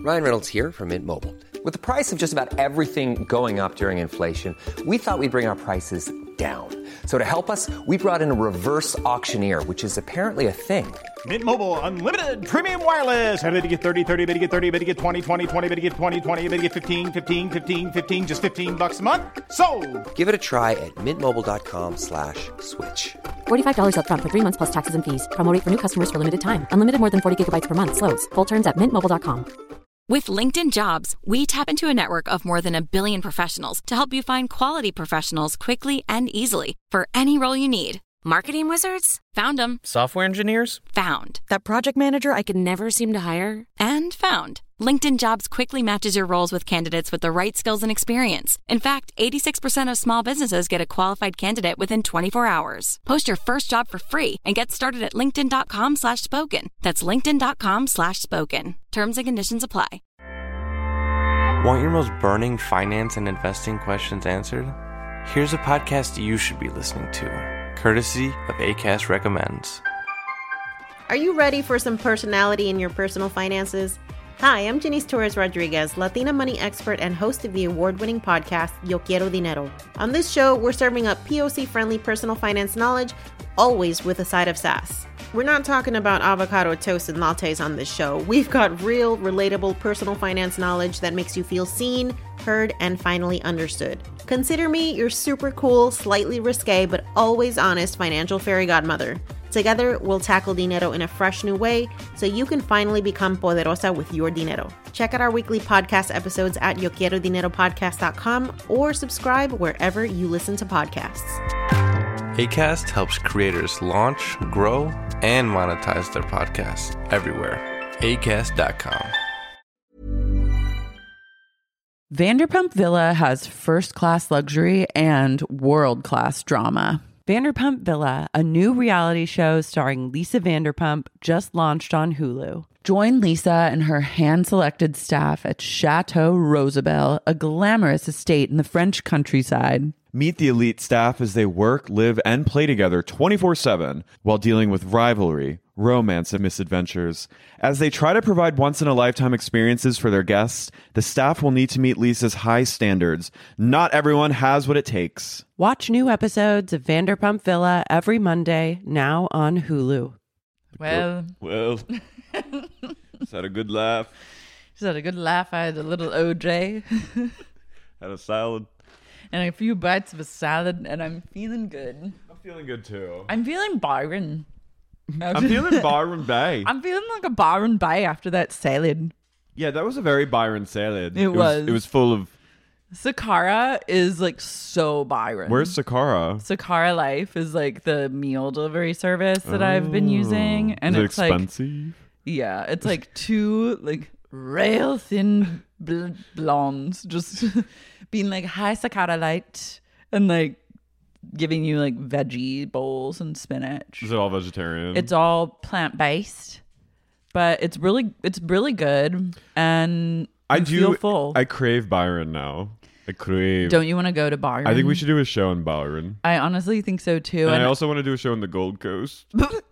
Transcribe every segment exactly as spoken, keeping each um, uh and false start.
Ryan Reynolds here from Mint Mobile. With the price of just about everything going up during inflation, we thought we'd bring our prices down. So to help us, we brought in a reverse auctioneer, which is apparently a thing. Mint Mobile Unlimited Premium Wireless. How to get thirty, thirty, how to get thirty, how to get twenty, twenty, twenty, how to get twenty, twenty, how to get fifteen, fifteen, fifteen, fifteen, just fifteen bucks a month? Sold! Give it a try at mintmobile.com slash switch. forty-five dollars up front for three months plus taxes and fees. Promo rate for new customers for limited time. Unlimited more than forty gigabytes per month. Slows full terms at mint mobile dot com. With LinkedIn Jobs, we tap into a network of more than a billion professionals to help you find quality professionals quickly and easily for any role you need. Marketing wizards? Found them. Software engineers? Found. That project manager I could never seem to hire? And found. LinkedIn Jobs quickly matches your roles with candidates with the right skills and experience. In fact, eighty-six percent of small businesses get a qualified candidate within twenty-four hours. Post your first job for free and get started at linkedin.com slash spoken. That's linkedin.com slash spoken. Terms and conditions apply. Want your most burning finance and investing questions answered? Here's a podcast you should be listening to, courtesy of Acast Recommends. Are you ready for some personality in your personal finances? Hi, I'm Janice Torres Rodriguez, Latina money expert and host of the award-winning podcast, Yo Quiero Dinero. On this show, we're serving up P O C-friendly personal finance knowledge, always with a side of sass. We're not talking about avocado toast and lattes on this show. We've got real, relatable personal finance knowledge that makes you feel seen, heard, and finally understood. Consider me your super cool, slightly risque, but always honest financial fairy godmother. Together, we'll tackle dinero in a fresh new way so you can finally become poderosa with your dinero. Check out our weekly podcast episodes at yo quiero dinero podcast dot com or subscribe wherever you listen to podcasts. Acast helps creators launch, grow, and monetize their podcasts everywhere. acast dot com. Vanderpump Villa has first-class luxury and world-class drama. Vanderpump Villa, a new reality show starring Lisa Vanderpump, just launched on Hulu. Join Lisa and her hand-selected staff at Chateau Rosabelle, a glamorous estate in the French countryside. Meet the elite staff as they work, live, and play together twenty-four seven while dealing with rivalry, romance, and misadventures. As they try to provide once-in-a-lifetime experiences for their guests, the staff will need to meet Lisa's high standards. Not everyone has what it takes. Watch new episodes of Vanderpump Villa every Monday, now on Hulu. Well, well, is that a good laugh? Is that a good laugh? I had a little O J. Had a salad. And a few bites of a salad, and I'm feeling good. I'm feeling good too. I'm feeling Byron. I'm feeling Byron Bay. I'm feeling like a Byron Bay after that salad. Yeah, that was a very Byron salad. It, it was. was. It was full of... Sakara is like so Byron. Where's Sakara? Sakara Life is like the meal delivery service that oh. I've been using. And is it it's expensive? Like, yeah, it's like two like rail thin bl- blondes just being like, hi, Sakara Light. And like giving you like veggie bowls and spinach. Is it all vegetarian? It's all plant-based. But it's really it's really good. And I you do feel full. I crave Byron now. I crave. Don't you want to go to Byron? I think we should do a show in Byron. I honestly think so too. And, and I also want to do a show in the Gold Coast.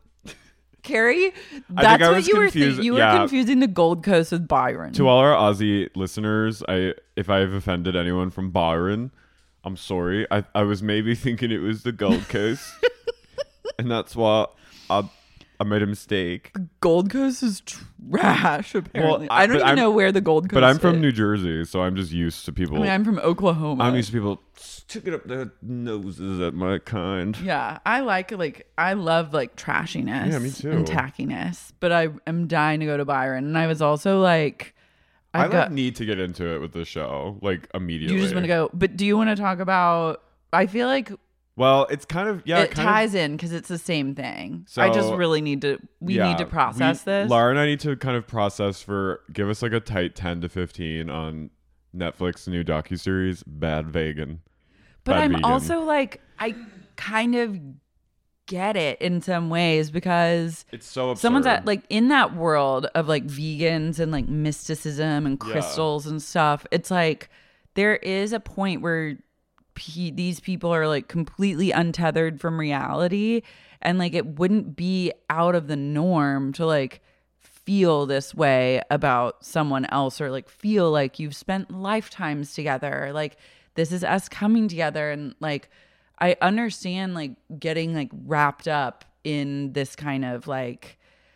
Carrie, that's what you were thinking. You were yeah. confusing the Gold Coast with Byron. To all our Aussie listeners, I if I've offended anyone from Byron, I'm sorry. I, I was maybe thinking it was the Gold Coast. And that's why I I made a mistake. The Gold Coast is trash, apparently. Well, I, I don't even I'm, know where the Gold Coast is. But I'm from is. New Jersey, so I'm just used to people. I mean, I'm from Oklahoma. I'm used to people sticking up their noses at my kind. Yeah, I like, like, I love, like, trashiness yeah, me too. and tackiness. But I am dying to go to Byron. And I was also, like... I, I got, like, need to get into it with the show, like, immediately. You just want to go. But do you want to talk about... I feel like... Well, it's kind of yeah. It kind ties of, in because it's the same thing. So, I just really need to. We yeah, need to process we, this. Laura and I need to kind of process for. Give us like a tight ten to fifteen on Netflix new docuseries Bad Vegan. But Bad I'm vegan. also like I kind of get it in some ways because it's so absurd. Someone's at like in that world of like vegans and like mysticism and crystals yeah. and stuff. It's like there is a point where. P- these people are like completely untethered from reality and like it wouldn't be out of the norm to like feel this way about someone else, or like feel like you've spent lifetimes together. Like this is us coming together. And like, I understand like getting like wrapped up in this kind of like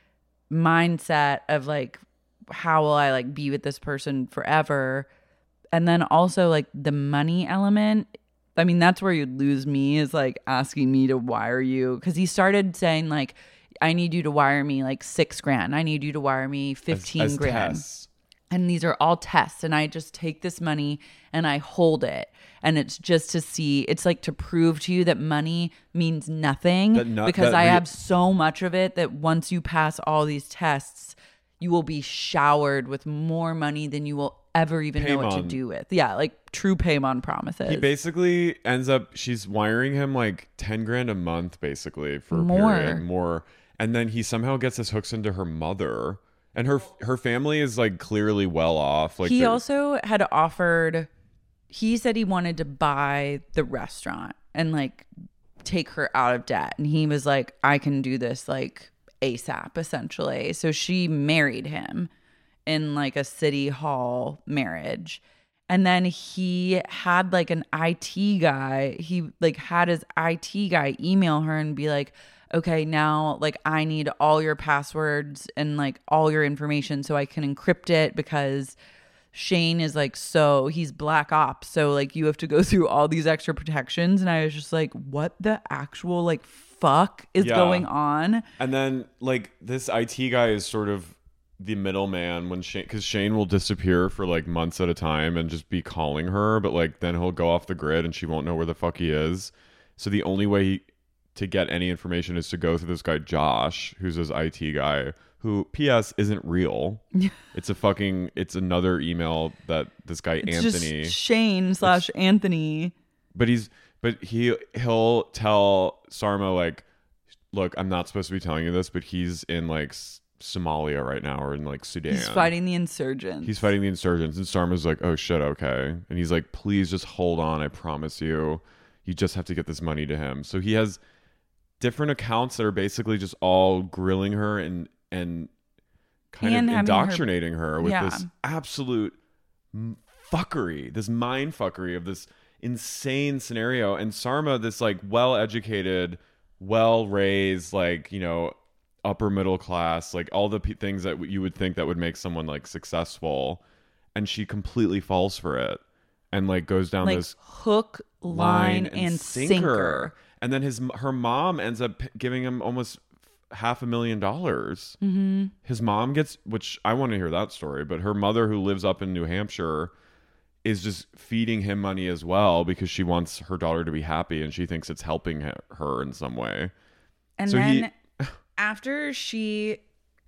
mindset of like, how will I like be with this person forever? And then also like the money element. I mean, that's where you'd lose me, is like asking me to wire you. Cause he started saying like, I need you to wire me like six grand. I need you to wire me fifteen as, as grand. Tests. And these are all tests. And I just take this money and I hold it. And it's just to see, it's like to prove to you that money means nothing. That no- because that I re- have so much of it that once you pass all these tests, you will be showered with more money than you will ever even know what to Paymon. do with. Yeah, like true Paymon promises. He basically ends up, she's wiring him like ten grand a month basically for a More. period, more. And then he somehow gets his hooks into her mother. And her her family is like clearly well off. Like he they're- also had offered, he said he wanted to buy the restaurant and like take her out of debt. And he was like, I can do this like ASAP essentially. So she married him in like a city hall marriage. And then he had like an I T guy, he like had his I T guy email her and be like, okay, now like I need all your passwords and like all your information so I can encrypt it, because Shane is like, so he's black ops. So like you have to go through all these extra protections. And I was just like, what the actual like fuck is Yeah. going on? And then like this I T guy is sort of the middleman when Shane, because Shane will disappear for like months at a time and just be calling her, but like then he'll go off the grid and she won't know where the fuck he is. So the only way he, to get any information is to go through this guy Josh, who's his I T guy, who P S isn't real. It's a fucking, it's another email that this guy It's Anthony, just Shane slash Anthony. but he's but he he'll tell Sarma like, look, I'm not supposed to be telling you this, but he's in like S- Somalia right now, or in like Sudan. He's fighting the insurgents. He's fighting the insurgents, and Sarma's like, oh shit, okay. And he's like, please just hold on, I promise you. You just have to get this money to him. So he has different accounts that are basically just all grilling her and and kind And of having her- indoctrinating her, with Yeah. this absolute m- fuckery, this mind fuckery of this insane scenario. And Sarma, this like well-educated, well-raised, like, you know, upper middle class, like all the p- things that w- you would think that would make someone like successful, and she completely falls for it and like goes down like this hook, line, and, sinker. And then his her mom ends up p- giving him almost half a million dollars. Mm-hmm. His mom gets, which I want to hear that story, but her mother, who lives up in New Hampshire, is just feeding him money as well because she wants her daughter to be happy and she thinks it's helping he- her in some way. And So then he- after she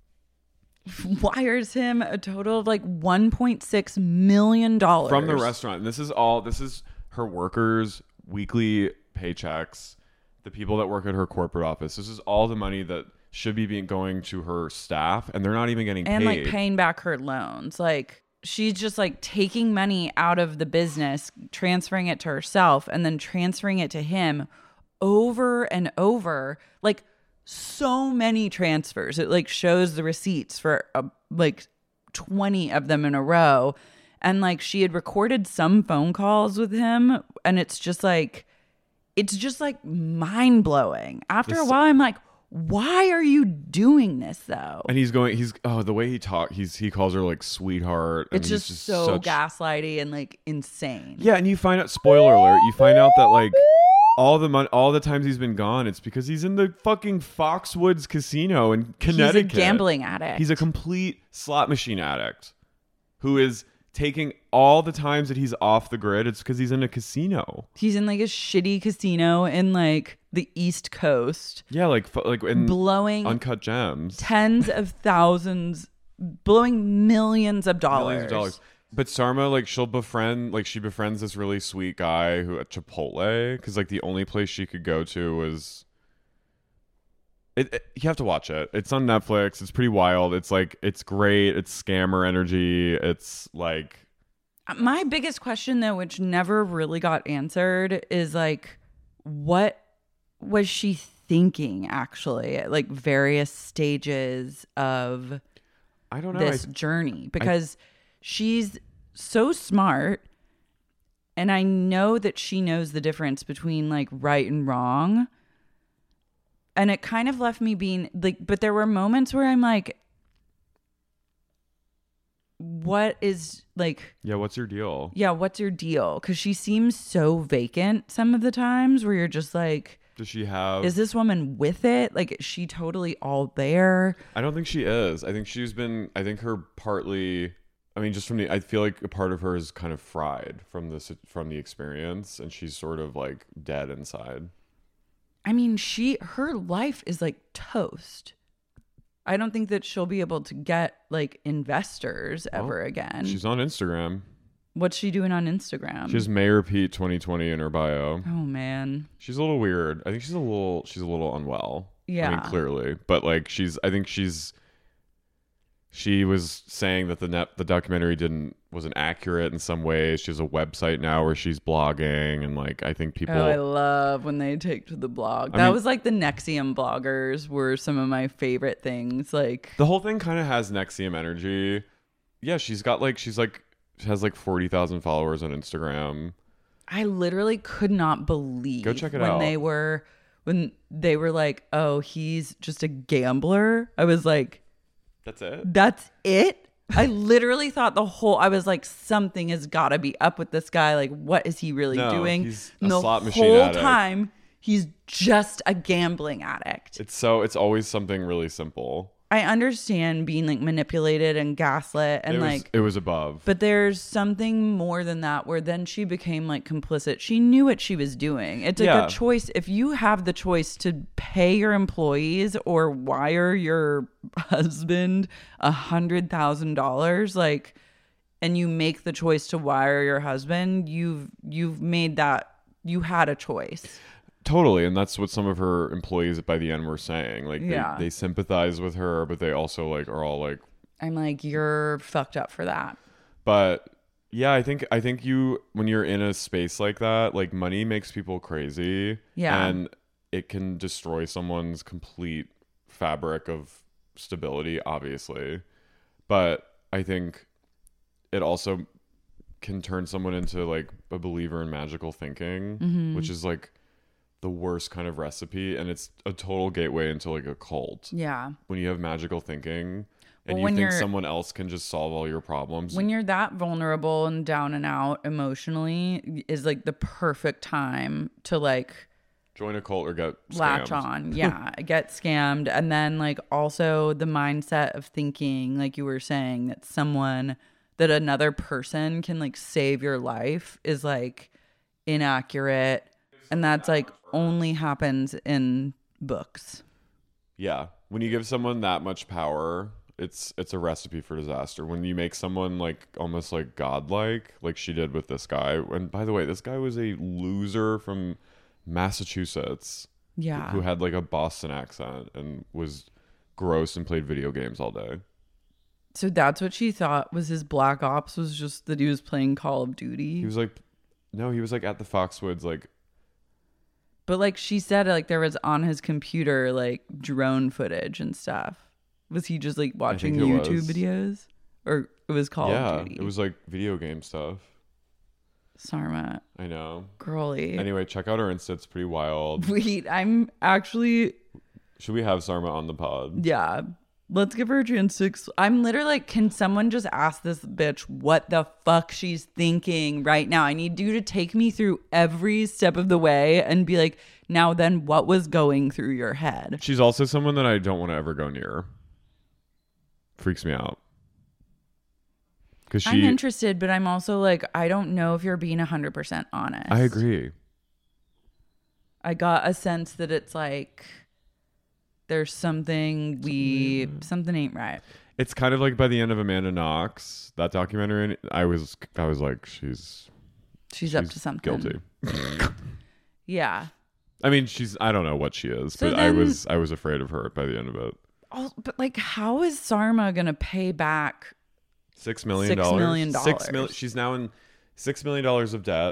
wires him a total of like one point six million dollars From the restaurant. And this is all, this is her workers' weekly paychecks, the people that work at her corporate office. This is all the money that should be being going to her staff, and they're not even getting and paid. like paying back her loans. Like she's just like taking money out of the business, transferring it to herself, and then transferring it to him over and over. Like so many transfers. It like shows the receipts for uh, like twenty of them in a row. And like she had recorded some phone calls with him, and it's just like, it's just like mind blowing. After This- a while, I'm like, why are you doing this though? And he's going, he's, oh, the way he talk, he's, he calls her like sweetheart. and It's he's just, so such- gaslighty and like insane. Yeah. And you find out, spoiler alert, you find out that like all the money, all the times he's been gone, it's because he's in the fucking Foxwoods casino in Connecticut. He's a gambling addict. He's a complete slot machine addict who is taking all the times that he's off the grid. It's because he's in a casino. He's in like a shitty casino in like the East Coast, Yeah. Like, fu- like in blowing Uncut Gems. tens of thousands, blowing millions of dollars. Millions of dollars. But Sarma, like, she'll befriend, like, she befriends this really sweet guy who at Chipotle, because like the only place she could go to was. It, it- you have to watch it. It's on Netflix. It's pretty wild. It's like, it's great. It's scammer energy. It's like, My biggest question though, which never really got answered, is like, what was she thinking actually at like various stages of I don't know. this I, journey because I, she's so smart. And I know that she knows the difference between like right and wrong. And it kind of left me being like, but there were moments where I'm like, what is like, yeah, what's your deal? Yeah, what's your deal? Because she seems so vacant some of the times where you're just like, does she have, is this woman with it? Like, is she totally all there? I don't think she is. I think she's been, I think her partly, I mean, just from the, I feel like a part of her is kind of fried from this, from the experience, and she's sort of like dead inside. I mean, she, her life is like toast. I don't think that she'll be able to get like investors ever well, again. She's on Instagram. What's she doing on Instagram? She has Mayor Pete twenty twenty in her bio. Oh man. She's a little weird. I think she's a little, she's a little unwell. Yeah. I mean, clearly, but like she's, I think she's, she was saying that the net, the documentary didn't, wasn't accurate in some ways. She has a website now where she's blogging, and like I think people. Oh, I love when they take to the blog. I that mean, was like the Nexium bloggers were some of my favorite things. Like the whole thing kind of has Nexium energy. Yeah, she's got like she's like she has like forty thousand followers on Instagram. I literally could not believe Go check it when out. they were when they were like, "Oh, he's just a gambler." I was like, "That's it? That's it?" I literally thought the whole I was like, something has got to be up with this guy. Like, what is he really no, doing? He's a and the slot machine whole addict. time he's just a gambling addict. It's so it's always something really simple. I understand being like manipulated and gaslit and it was, like it was above. But there's something more than that where then she became like complicit. She knew what she was doing. It's like Yeah. a choice. If you have the choice to pay your employees or wire your husband a hundred thousand dollars, like, and you make the choice to wire your husband, you've you've made that. You had a choice. Totally, and that's what some of her employees by the end were saying. Like, Yeah. they, they sympathize with her, but they also like are all like, I'm like, you're fucked up for that. but yeah, I think I think you when you're in a space like that, like money makes people crazy. Yeah. And it can destroy someone's complete fabric of stability, obviously. But I think it also can turn someone into like a believer in magical thinking, Mm-hmm. which is like the worst kind of recipe, and it's a total gateway into like a cult. Yeah. When you have magical thinking and Well, you when think you're- someone else can just solve all your problems. When you're that vulnerable and down and out emotionally is like the perfect time to like join a cult or get latch scammed. on. Yeah. Get scammed. And then like also the mindset of thinking, like you were saying, that someone, that another person can like save your life is like inaccurate. And that's like only happens in books. Yeah. When you give someone that much power, it's it's a recipe for disaster. When you make someone like almost like godlike, like she did with this guy. And by the way, this guy was a loser from Massachusetts. Yeah. Who had like a Boston accent and was gross and played video games all day. So that's what she thought was his black ops, was just that he was playing Call of Duty. He was like, no, he was like at the Foxwoods, like. But like she said, like there was on his computer like drone footage and stuff. Was he just like watching think it YouTube was. videos, or it was Call yeah, of Duty? it was like video game stuff. Sarma, I know. girly. Anyway, check out our Insta. It's pretty wild. Wait, I'm actually Should we have Sarma on the pod? yeah. Let's give her a chance to. Ex- I'm literally like, can someone just ask this bitch what the fuck she's thinking right now? I need you to take me through every step of the way and be like, now then, what was going through your head? She's also someone that I don't want to ever go near. Freaks me out. Because she, I'm interested, but I'm also like, I don't know if you're being one hundred percent honest. I agree. I got a sense that it's like there's something we something ain't right. It's kind of like by the end of Amanda Knox, that documentary. I was, I was like, she's, She's, up to something. guilty. Yeah. I mean, she's. I don't know what she is, So but I then- was, I was afraid of her by the end of it. Oh, but like, how is Sarma gonna pay back? Six million Six dollars. million Six million. dollars. She's now in six million dollars of debt.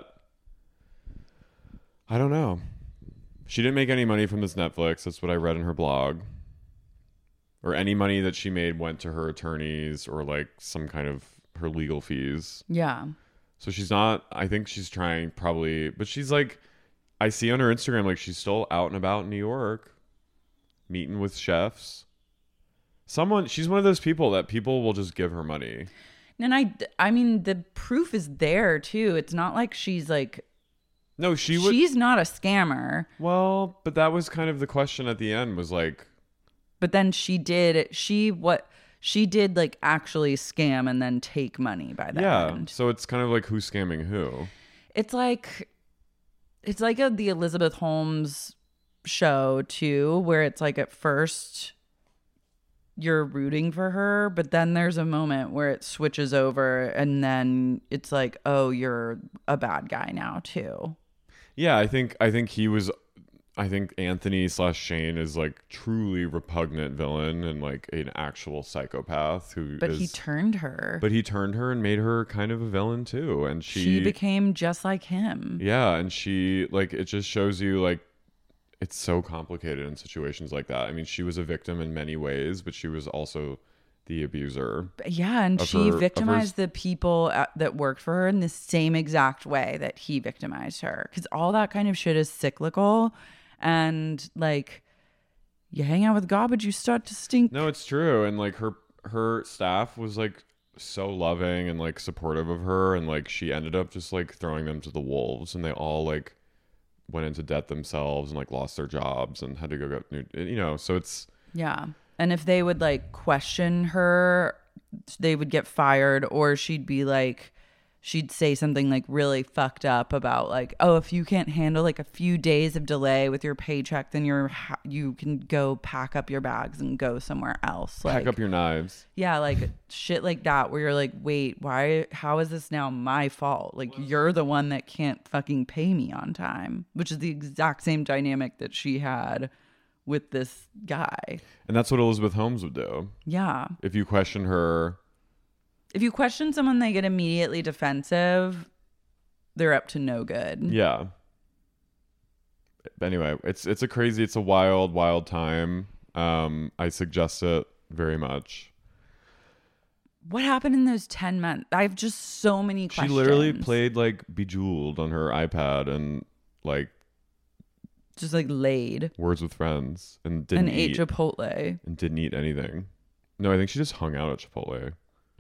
I don't know. She didn't make any money from this Netflix. That's what I read in her blog. or any money that she made went to her attorneys or like some kind of her legal fees. Yeah. So she's not, I think she's trying probably, but she's like, I see on her Instagram, like she's still out and about in New York, meeting with chefs. Someone, she's one of those people that people will just give her money. And I, I mean, the proof is there too. It's not like she's like, no, she would, she's not a scammer. Well, but that was kind of the question at the end was like, but then she did, she, what, she did like actually scam and then take money by the yeah. end. So it's kind of like who's scamming who. It's like, it's like a, the Elizabeth Holmes show too, where it's like at first you're rooting for her, but then there's a moment where it switches over and then it's like, oh, you're a bad guy now too. Yeah, I think I think he was I think Anthony slash Shane is like truly repugnant villain and like an actual psychopath who But is, he turned her. But he turned her and made her kind of a villain too. And she, she became just like him. Yeah, and she like it just shows you like it's so complicated in situations like that. I mean, she was a victim in many ways, but she was also the abuser. Yeah, and she her, victimized her... the people at, that worked for her in the same exact way that he victimized her. Because all that kind of shit is cyclical. And like, you hang out with garbage, you start to stink. No, it's true. And like her her staff was like so loving and like supportive of her, and like she ended up just like throwing them to the wolves, and they all like went into debt themselves and like lost their jobs and had to go get new, you know. So it's yeah. And if they would like question her, they would get fired, or she'd be like, she'd say something like really fucked up about like, oh, if you can't handle like a few days of delay with your paycheck, then you're ha- you can go pack up your bags and go somewhere else. Pack like, up your knives. Yeah, like shit like that, where you're like, wait, why? How is this now my fault? Like you're the one that can't fucking pay me on time, which is the exact same dynamic that she had with this guy. And that's what Elizabeth Holmes would do. Yeah. If you question her. If you question someone, they get immediately defensive. They're up to no good. Yeah. Anyway, it's it's a crazy, it's a wild, wild time. Um, I suggest it very much. What happened in those ten months? I have just so many questions. She literally played like Bejeweled on her iPad and like just like laid Words with Friends and didn't and eat ate Chipotle and didn't eat anything. No, I think she just hung out at Chipotle.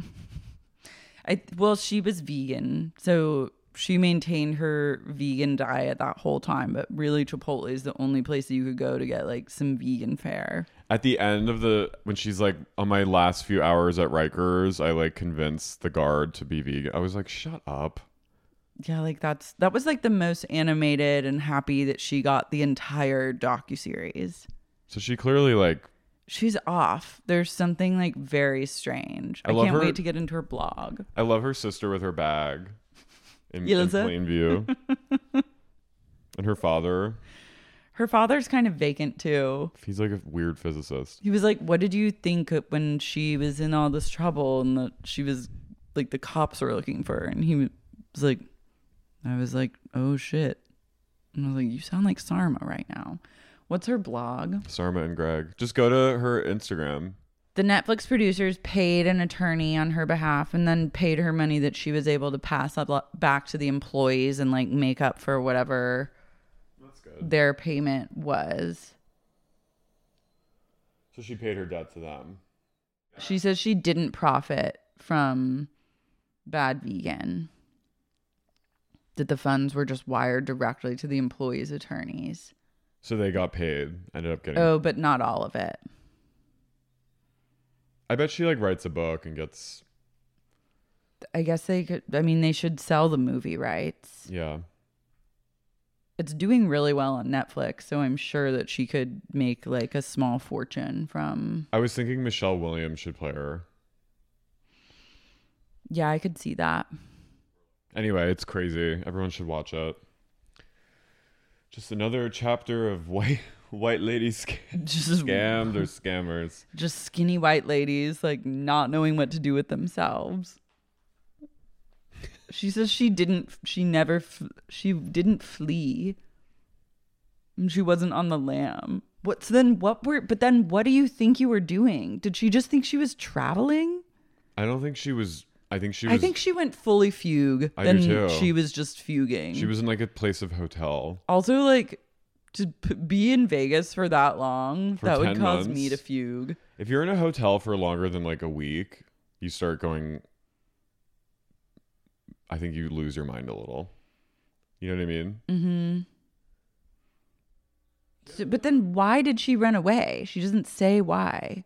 I well, she was vegan, so she maintained her vegan diet that whole time. But really, Chipotle is the only place that you could go to get like some vegan fare. At the end of the when she's like on my last few hours at Rikers, I like convinced the guard to be vegan. I was like, shut up. Yeah, like that's that was like the most animated and happy that she got the entire docuseries. So she clearly like she's off. There's something like very strange. I, I can't her, wait to get into her blog. I love her sister with her bag in, yeah, in plain view. And her father. Her father's kind of vacant too. He's like a weird physicist. He was like, what did you think when she was in all this trouble and that she was like the cops were looking for her? And he was like, I was like, oh shit. And I was like, you sound like Sarma right now. What's her blog? Sarma and Greg. Just go to her Instagram. The Netflix producers paid an attorney on her behalf and then paid her money that she was able to pass up back to the employees and like make up for whatever That's good. Their payment was. So she paid her debt to them. She says she didn't profit from Bad Vegan. That the funds were just wired directly to the employees' attorneys. So they got paid, ended up getting... Oh, but not all of it. I bet she like writes a book and gets... I guess they could... I mean, they should sell the movie rights. Yeah. It's doing really well on Netflix, so I'm sure that she could make like a small fortune from... I was thinking Michelle Williams should play her. Yeah, I could see that. Anyway, it's crazy. Everyone should watch it. Just another chapter of white white ladies sc- just scammed or scammers. Just skinny white ladies like not knowing what to do with themselves. She says she didn't. She never. She didn't flee. And she wasn't on the lam. What's then what were but then what do you think you were doing? Did she just think she was traveling? I don't think she was. I think she was. I think she went fully fugue. I then do too. She was just fuging. She was in like a place of hotel. Also, like to p- be in Vegas for that long, For that would ten cause months. me to fugue. If you're in a hotel for longer than like a week, you start going. I think you lose your mind a little. You know what I mean? Mm-hmm. So, but then why did she run away? She doesn't say why.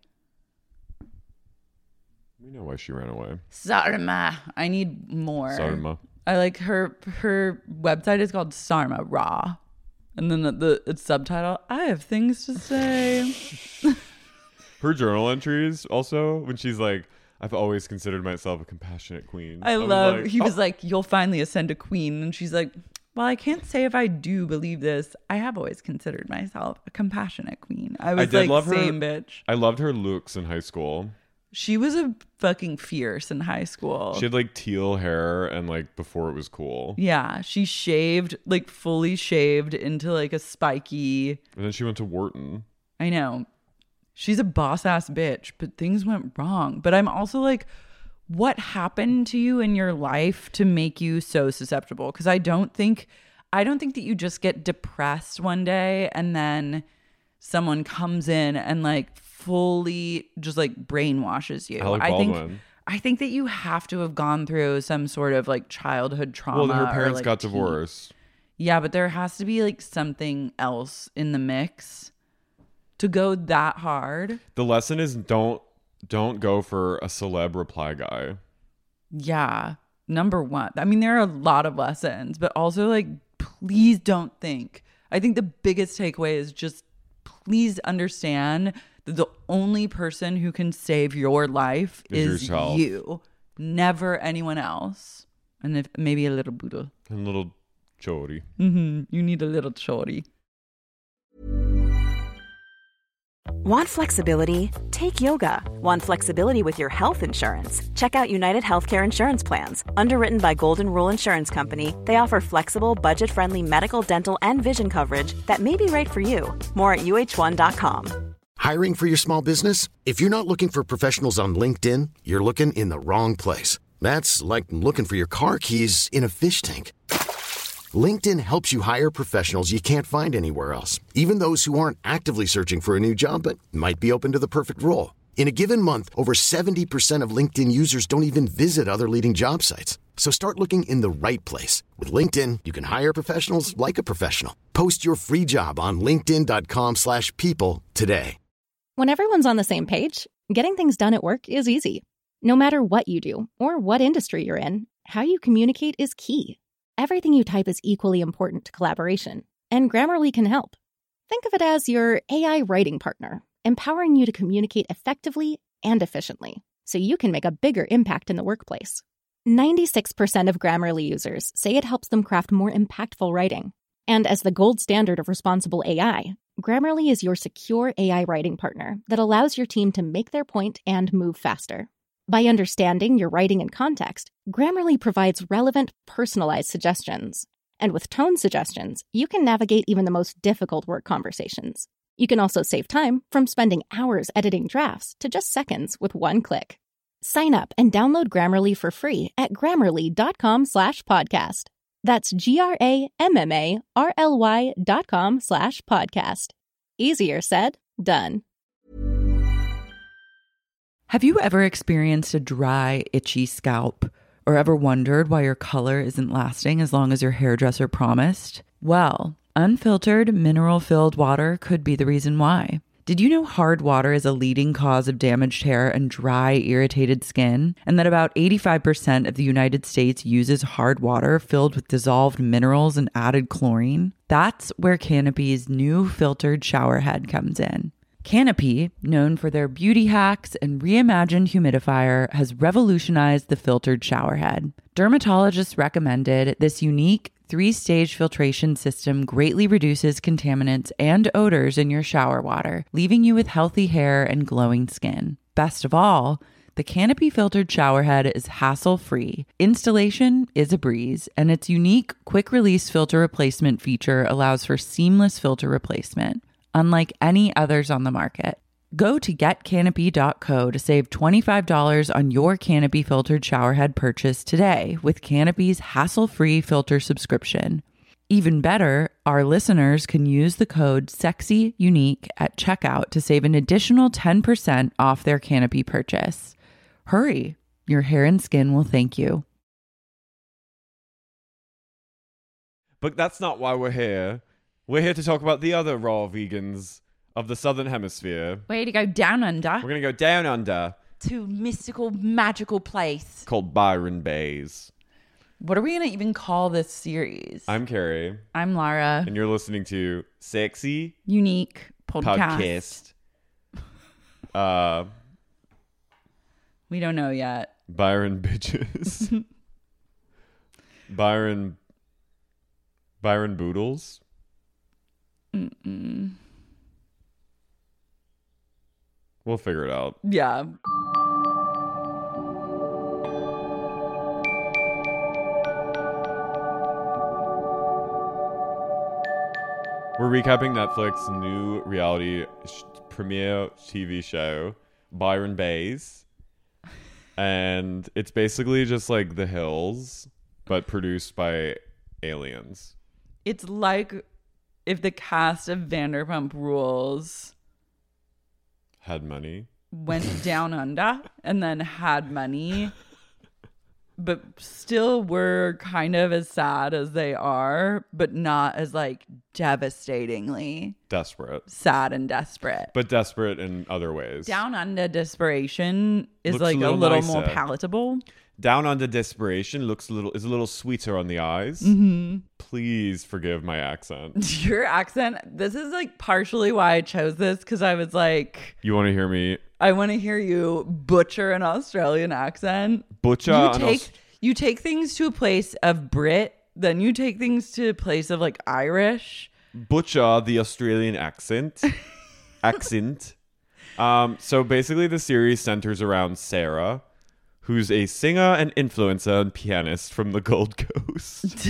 We know why she ran away. Sarma. I need more. Sarma. I like her. Her website is called Sarma Raw, and then the, the it's subtitle. I have things to say. Her journal entries also, when she's like, I've always considered myself a compassionate queen. I, I was love. like, he was oh. like, "You'll finally ascend to queen," and she's like, "Well, I can't say if I do believe this. I have always considered myself a compassionate queen." I was I did like, love "Same her, bitch." I loved her looks in high school. She was a fucking fierce in high school. She had like teal hair and like before it was cool. Yeah, she shaved, like fully shaved into like a spiky. And then she went to Wharton. I know. She's a boss ass bitch, but things went wrong. But I'm also like, what happened to you in your life to make you so susceptible? Because I don't think, I don't think that you just get depressed one day and then someone comes in and like fully just like brainwashes you. Alec I Baldwin. think I think that you have to have gone through some sort of like childhood trauma. Well, her or, parents like, got teen- divorced. Yeah, but there has to be like something else in the mix to go that hard. The lesson is don't don't go for a celeb reply guy. Yeah. Number one. I mean, there are a lot of lessons, but also like, please don't think. I think the biggest takeaway is just please understand that the only person who can save your life Is is yourself. you, never anyone else. And if maybe a little Buddha. And little chori. Mm-hmm. You need a little chori. Want flexibility? Take yoga. Want flexibility with your health insurance? Check out United Healthcare Insurance Plans. Underwritten by Golden Rule Insurance Company, they offer flexible, budget-friendly medical, dental, and vision coverage that may be right for you. More at U H one dot com. Hiring for your small business? If you're not looking for professionals on LinkedIn, you're looking in the wrong place. That's like looking for your car keys in a fish tank. LinkedIn helps you hire professionals you can't find anywhere else, even those who aren't actively searching for a new job but might be open to the perfect role. In a given month, over seventy percent of LinkedIn users don't even visit other leading job sites. So start looking in the right place. With LinkedIn, you can hire professionals like a professional. Post your free job on linkedin dot com slash people today. When everyone's on the same page, getting things done at work is easy. No matter what you do or what industry you're in, how you communicate is key. Everything you type is equally important to collaboration, and Grammarly can help. Think of it as your A I writing partner, empowering you to communicate effectively and efficiently, so you can make a bigger impact in the workplace. ninety-six percent of Grammarly users say it helps them craft more impactful writing. And as the gold standard of responsible A I, Grammarly is your secure A I writing partner that allows your team to make their point and move faster. By understanding your writing and context, Grammarly provides relevant, personalized suggestions. And with tone suggestions, you can navigate even the most difficult work conversations. You can also save time from spending hours editing drafts to just seconds with one click. Sign up and download Grammarly for free at grammarly.com slash podcast. That's G-R-A-M-M-A-R-L-Y dot com slash podcast. Easier said, done. Have you ever experienced a dry, itchy scalp or ever wondered why your color isn't lasting as long as your hairdresser promised? Well, unfiltered, mineral-filled water could be the reason why. Did you know hard water is a leading cause of damaged hair and dry, irritated skin? And that about eighty-five percent of the United States uses hard water filled with dissolved minerals and added chlorine? That's where Canopy's new filtered shower head comes in. Canopy, known for their beauty hacks and reimagined humidifier, has revolutionized the filtered shower head. Dermatologists recommended this unique three-stage filtration system greatly reduces contaminants and odors in your shower water, leaving you with healthy hair and glowing skin. Best of all, the Canopy filtered shower head is hassle-free. Installation is a breeze, and its unique quick-release filter replacement feature allows for seamless filter replacement. unlike any others on the market. Go to get canopy dot co to save twenty-five dollars on your Canopy filtered showerhead purchase today with Canopy's hassle-free filter subscription. Even better, our listeners can use the code SEXYUNIQUE at checkout to save an additional ten percent off their Canopy purchase. Hurry, your hair and skin will thank you. But that's not why we're here. We're here to talk about the other raw vegans of the Southern Hemisphere. Way to go down under. We're going to go down under. To a mystical, magical place. Called Byron Bays. What are we going to even call this series? I'm Carrie. I'm Lara. And you're listening to Sexy Unique Podcast. Podcast. uh, we don't know yet. Byron Bitches. Byron... Byron Boodles. Mm-mm. We'll figure it out. Yeah. We're recapping Netflix's new reality sh- premiere T V show, Byron Bays. And it's basically just like The Hills, but produced by aliens. It's like if the cast of Vanderpump Rules had money, went down under, and then had money, but still were kind of as sad as they are, but not as like devastatingly desperate, sad and desperate, but desperate in other ways. Down under desperation is Looks like a little, a little more palatable. Down under desperation looks a little is a little sweeter on the eyes. Mm-hmm. Please forgive my accent. Your accent. This is like partially why I chose this, because I was like, you want to hear me? I want to hear you butcher an Australian accent. Butcher. You take Aust- you take things to a place of Brit, then you take things to a place of like Irish. Butcher the Australian accent. accent. Um. So basically, the series centers around Sarah, who's a singer and influencer and pianist from the Gold Coast.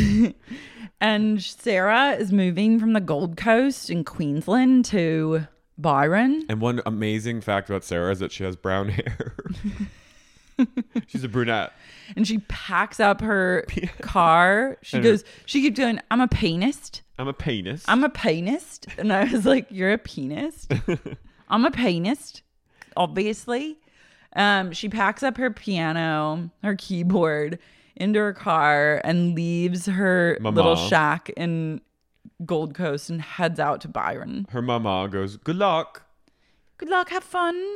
And Sarah is moving from the Gold Coast in Queensland to Byron. And one amazing fact about Sarah is that she has brown hair. She's a brunette. And she packs up her car. She and goes, her- she keeps going, I'm a pianist. I'm a pianist. I'm a pianist. And I was like, you're a pianist? I'm a pianist, obviously. Um, she packs up her piano, her keyboard into her car and leaves her mama. little shack in Gold Coast and heads out to Byron. Her mama goes, good luck. Good luck. Have fun.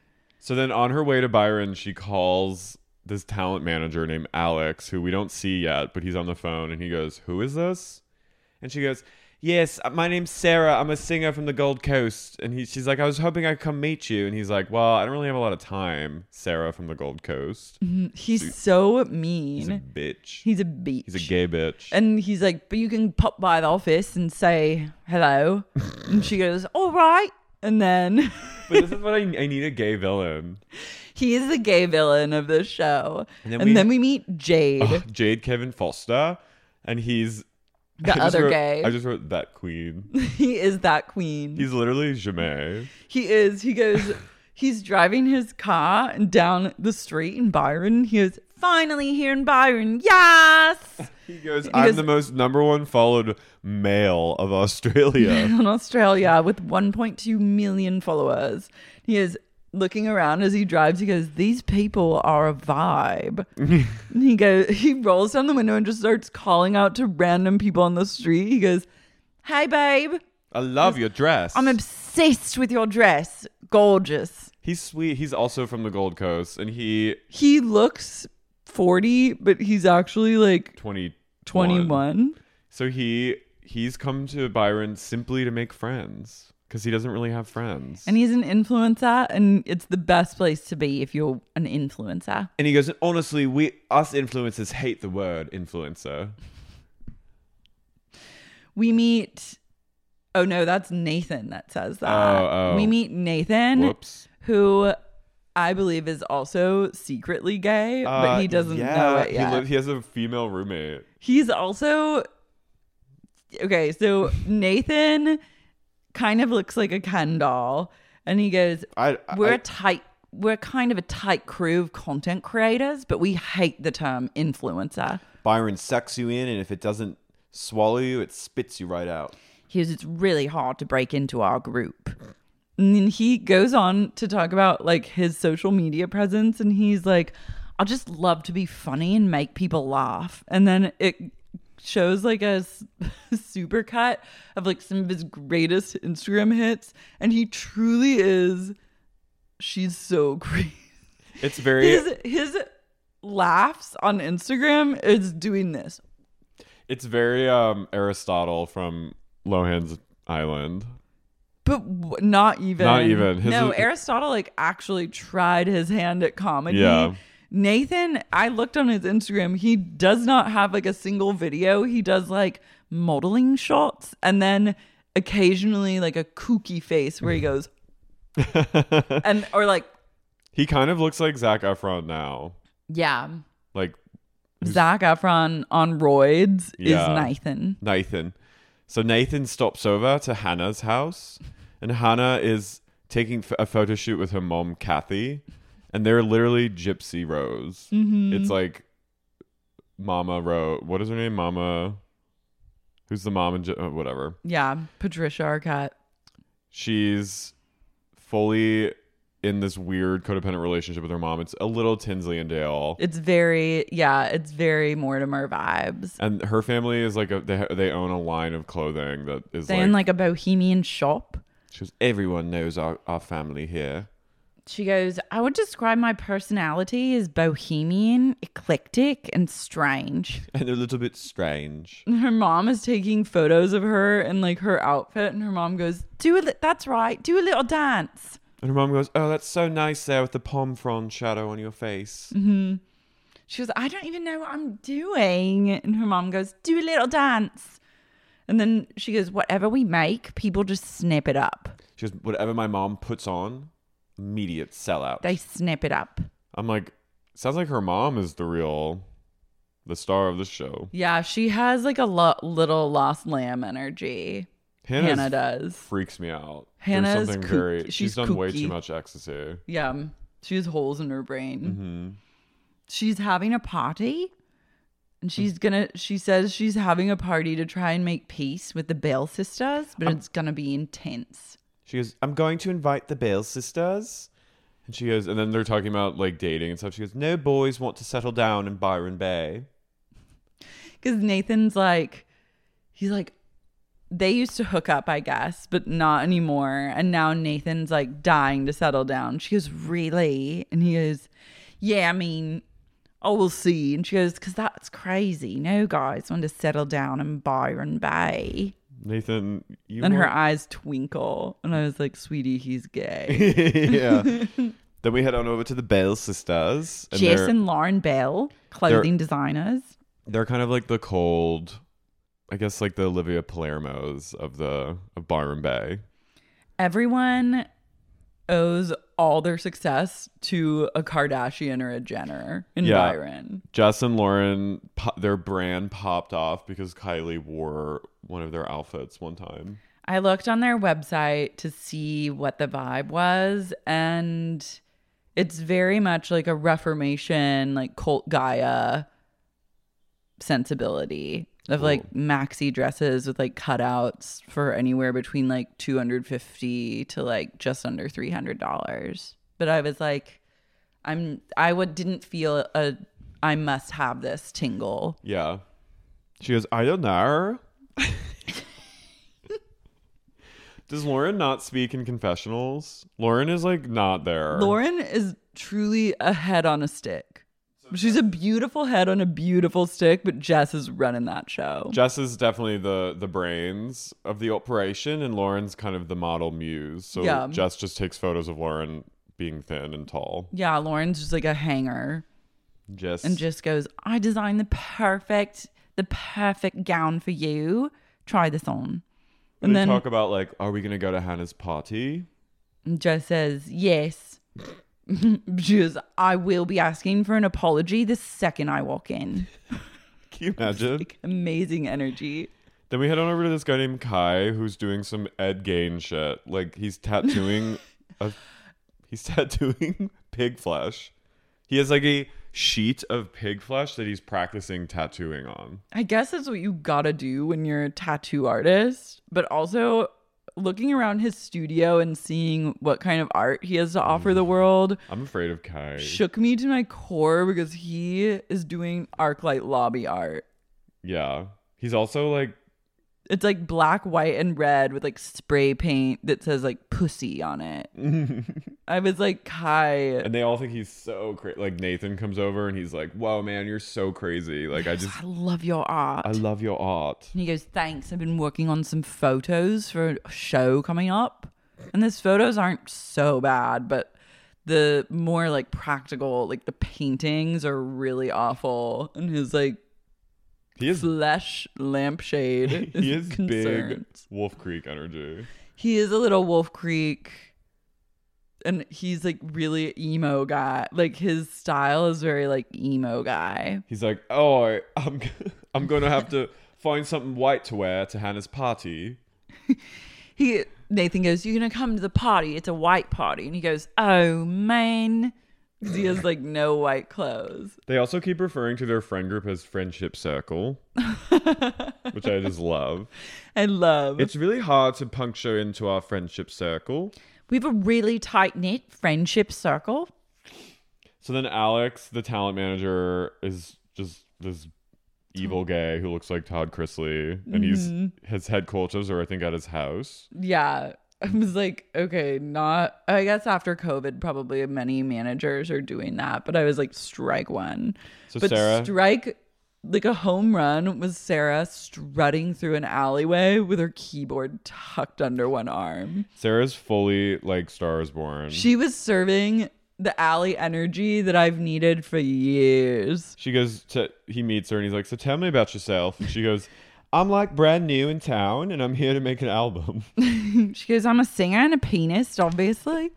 So then on her way to Byron, she calls this talent manager named Alex, who we don't see yet, but he's on the phone, and he goes, who is this? And she goes, yes, my name's Sarah. I'm a singer from the Gold Coast. And he, she's like, I was hoping I'd come meet you. And he's like, well, I don't really have a lot of time, Sarah from the Gold Coast. Mm-hmm. He's so, so mean. He's a bitch. He's a bitch. He's a gay bitch. And he's like, but you can pop by the office and say hello. And she goes, all right. And then... But this is what I, I need a gay villain. He is the gay villain of this show. And then, and we, then we meet Jade. Uh, Jade Kevin Foster. And he's... The other wrote, gay. I just wrote that queen. He is that queen. He's literally Jamais. He is. He goes, he's driving his car down the street in Byron. He goes, finally here in Byron. Yes. He goes, he I'm goes, the most number one followed male of Australia. In Australia with one point two million followers. He is looking around as he drives. He goes, these people are a vibe. And he goes, he rolls down the window and just starts calling out to random people on the street. He goes, hey babe, I love your dress. I'm obsessed with your dress. Gorgeous. He's sweet. He's also from the Gold Coast, and he he looks forty, but he's actually like twenty twenty-one. So he he's come to Byron simply to make friends. Because he doesn't really have friends. And he's an influencer, and it's the best place to be if you're an influencer. And he goes, honestly, we us influencers hate the word influencer. We meet... Oh, no, that's Nathan that says that. Oh, oh. We meet Nathan, Whoops. who I believe is also secretly gay, uh, but he doesn't yeah, know it yet. He, li- he has a female roommate. He's also... Okay, so Nathan... kind of looks like a Ken doll. And he goes, I, I, we're I, a tight, we're kind of a tight crew of content creators, but we hate the term influencer. Byron sucks you in, and if it doesn't swallow you, it spits you right out. He goes, it's really hard to break into our group. And then he goes on to talk about like his social media presence. And he's like, I just love to be funny and make people laugh. And then it shows like a super cut of like some of his greatest Instagram hits. And he truly is, she's so crazy. It's very... His, his laughs on Instagram is doing this. It's very um, Aristotle from Lohan's Island. But w- not even. Not even. His no, is- Aristotle like actually tried his hand at comedy. Yeah. Nathan, I looked on his Instagram. He does not have like a single video. He does like modeling shots and then occasionally like a kooky face where he goes and or like he kind of looks like Zac Efron now. Yeah. Like Zac Efron on roids yeah, is Nathan. Nathan. So Nathan stops over to Hannah's house, and Hannah is taking f- a photo shoot with her mom, Kathy, and they're literally Gypsy Rose. Mm-hmm. It's like Mama Rose. What is her name? Mama. Who's the mom? And uh, whatever. Yeah, Patricia Arquette. She's fully in this weird codependent relationship with her mom. It's a little Tinsley and Dale. It's very, yeah, it's very Mortimer vibes. And her family is like a they they own a line of clothing that is They like, in like a bohemian shop. She goes, everyone knows our, our family here. She goes, I would describe my personality as bohemian, eclectic, and strange. And a little bit strange. And her mom is taking photos of her and like her outfit, and her mom goes, "Do a li- that's right, do a little dance." And her mom goes, oh, that's so nice there with the palm frond shadow on your face. Mm-hmm. She goes, I don't even know what I'm doing. And her mom goes, do a little dance. And then she goes, whatever we make, people just snap it up. She goes, whatever my mom puts on, immediate sellout. They snap it up. I'm like, sounds like her mom is the real, the star of the show. Yeah, she has like a lo- little lost lamb energy. Hannah's Hannah does. Freaks me out. Hannah's There's something kook- very. she's She's done way kooky. too much ecstasy. Yeah, she has holes in her brain. Mm-hmm. She's having a party, and she's gonna. She says she's having a party to try and make peace with the Bell sisters, but Um, it's gonna be intense. She goes, I'm going to invite the Bale sisters. And she goes, and then they're talking about like dating and stuff. She goes, no boys want to settle down in Byron Bay. Because Nathan's like, he's like, they used to hook up, I guess, but not anymore. And now Nathan's like dying to settle down. She goes, really? And he goes, yeah, I mean, oh, we'll see. And she goes, because that's crazy. No guys want to settle down in Byron Bay. Nathan, you and her want- eyes twinkle. And I was like, sweetie, he's gay. yeah. Then we head on over to the Bale sisters. And Jess they're- and Lauren Bell, clothing designers. They're kind of like the cold, I guess, like the Olivia Palermo's of the of Byron Bay. Everyone owes all their success to a Kardashian or a Jenner in Yeah. Byron. Jess and Lauren, po- their brand popped off because Kylie wore one of their outfits one time. I looked on their website to see what the vibe was, and it's very much like a Reformation, like cult Gaia sensibility of Cool. like maxi dresses with like cutouts for anywhere between like two hundred fifty to like just under three hundred dollars. But I was like, I'm I would didn't feel a I must have this tingle. Yeah. She goes, I don't know. Does Lauren not speak in confessionals? Lauren is like not there. Lauren is truly a head on a stick. She's a beautiful head on a beautiful stick, but Jess is running that show. Jess is definitely the the brains of the operation, and Lauren's kind of the model muse. So Yeah. Jess just takes photos of Lauren being thin and tall. Yeah, Lauren's just like a hanger. Jess And just goes, I designed the perfect, the perfect gown for you. Try this on. And And they then talk about like, are we gonna go to Hannah's party? Jess says, yes. She goes, I will be asking for an apology the second I walk in. Can you imagine? Like, amazing energy. Then we head on over to this guy named Kai who's doing some Ed Gein shit. Like he's tattooing a he's tattooing pig flesh. He has like a sheet of pig flesh that he's practicing tattooing on. I guess that's what you gotta do when you're a tattoo artist. But also looking around his studio and seeing what kind of art he has to offer the world. I'm afraid of Kai. Shook me to my core because he is doing ArcLight lobby art. Yeah. He's also like... It's like black, white, and red with like spray paint that says like pussy on it. I was like, Kai. And they all think he's so crazy. Like Nathan comes over and he's like, whoa, man, you're so crazy. Like, I just... I love your art. I love your art. And he goes, thanks. I've been working on some photos for a show coming up. And these photos aren't so bad, but the more like practical, like the paintings are really awful. And his like, He is flesh lampshade. He is concerns. Big Wolf Creek energy. He is a little Wolf Creek, and he's like really emo guy. Like his style is very like emo guy. He's like, oh, I, I'm I'm gonna have to find something white to wear to Hannah's party. he Nathan goes, "You're gonna come to the party? It's a white party," and he goes, "Oh man." He has like no white clothes. They also keep referring to their friend group as Friendship Circle, which I just love. I love. It's really hard to puncture into our friendship circle. We have a really tight-knit friendship circle. So then Alex, the talent manager, is just this evil gay who looks like Todd Chrisley. And Mm-hmm. he's his headquarters are, I think, at his house. Yeah. I was like, okay, not, I guess after COVID, probably many managers are doing that. But I was like, strike one. So but Sarah, strike, like a home run was Sarah strutting through an alleyway with her keyboard tucked under one arm. Sarah's fully like Star is Born. She was serving the alley energy that I've needed for years. She goes to, he meets her and he's like, so tell me about yourself. And she goes, I'm like brand new in town and I'm here to make an album. She goes, I'm a singer and a pianist, obviously.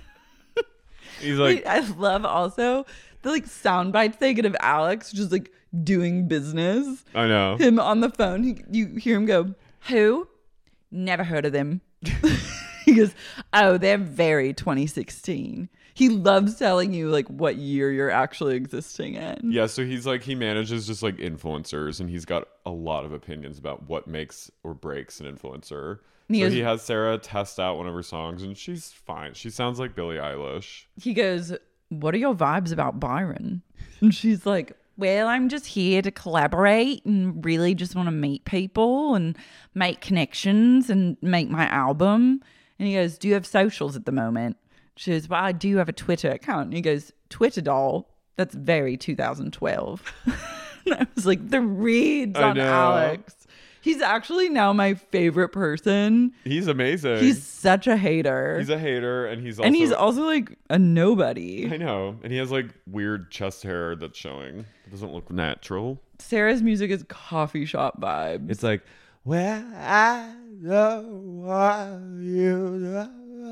He's like, I love also the like sound bites they get of Alex just like doing business. I know. Him on the phone. He, you hear him go, who? Never heard of them. He goes, oh, they're very twenty sixteen. He loves telling you like what year you're actually existing in. yeah, so he's like, he manages just like influencers and he's got a lot of opinions about what makes or breaks an influencer. He so has- he has Sarah test out one of her songs and she's fine. She sounds like Billie Eilish. He goes, what are your vibes about Byron? And she's like, well, I'm just here to collaborate and really just want to meet people and make connections and make my album. And he goes, do you have socials at the moment? She goes, well, I do have a Twitter account. And he goes, Twitter doll? That's very two thousand twelve. And I was like, the reads I on know. Alex. He's actually now my favorite person. He's amazing. He's such a hater. He's a hater and he's also... and he's also like a nobody. I know. And he has like weird chest hair that's showing. It doesn't look natural. Sarah's music is coffee shop vibes. It's like, well, I know what you know.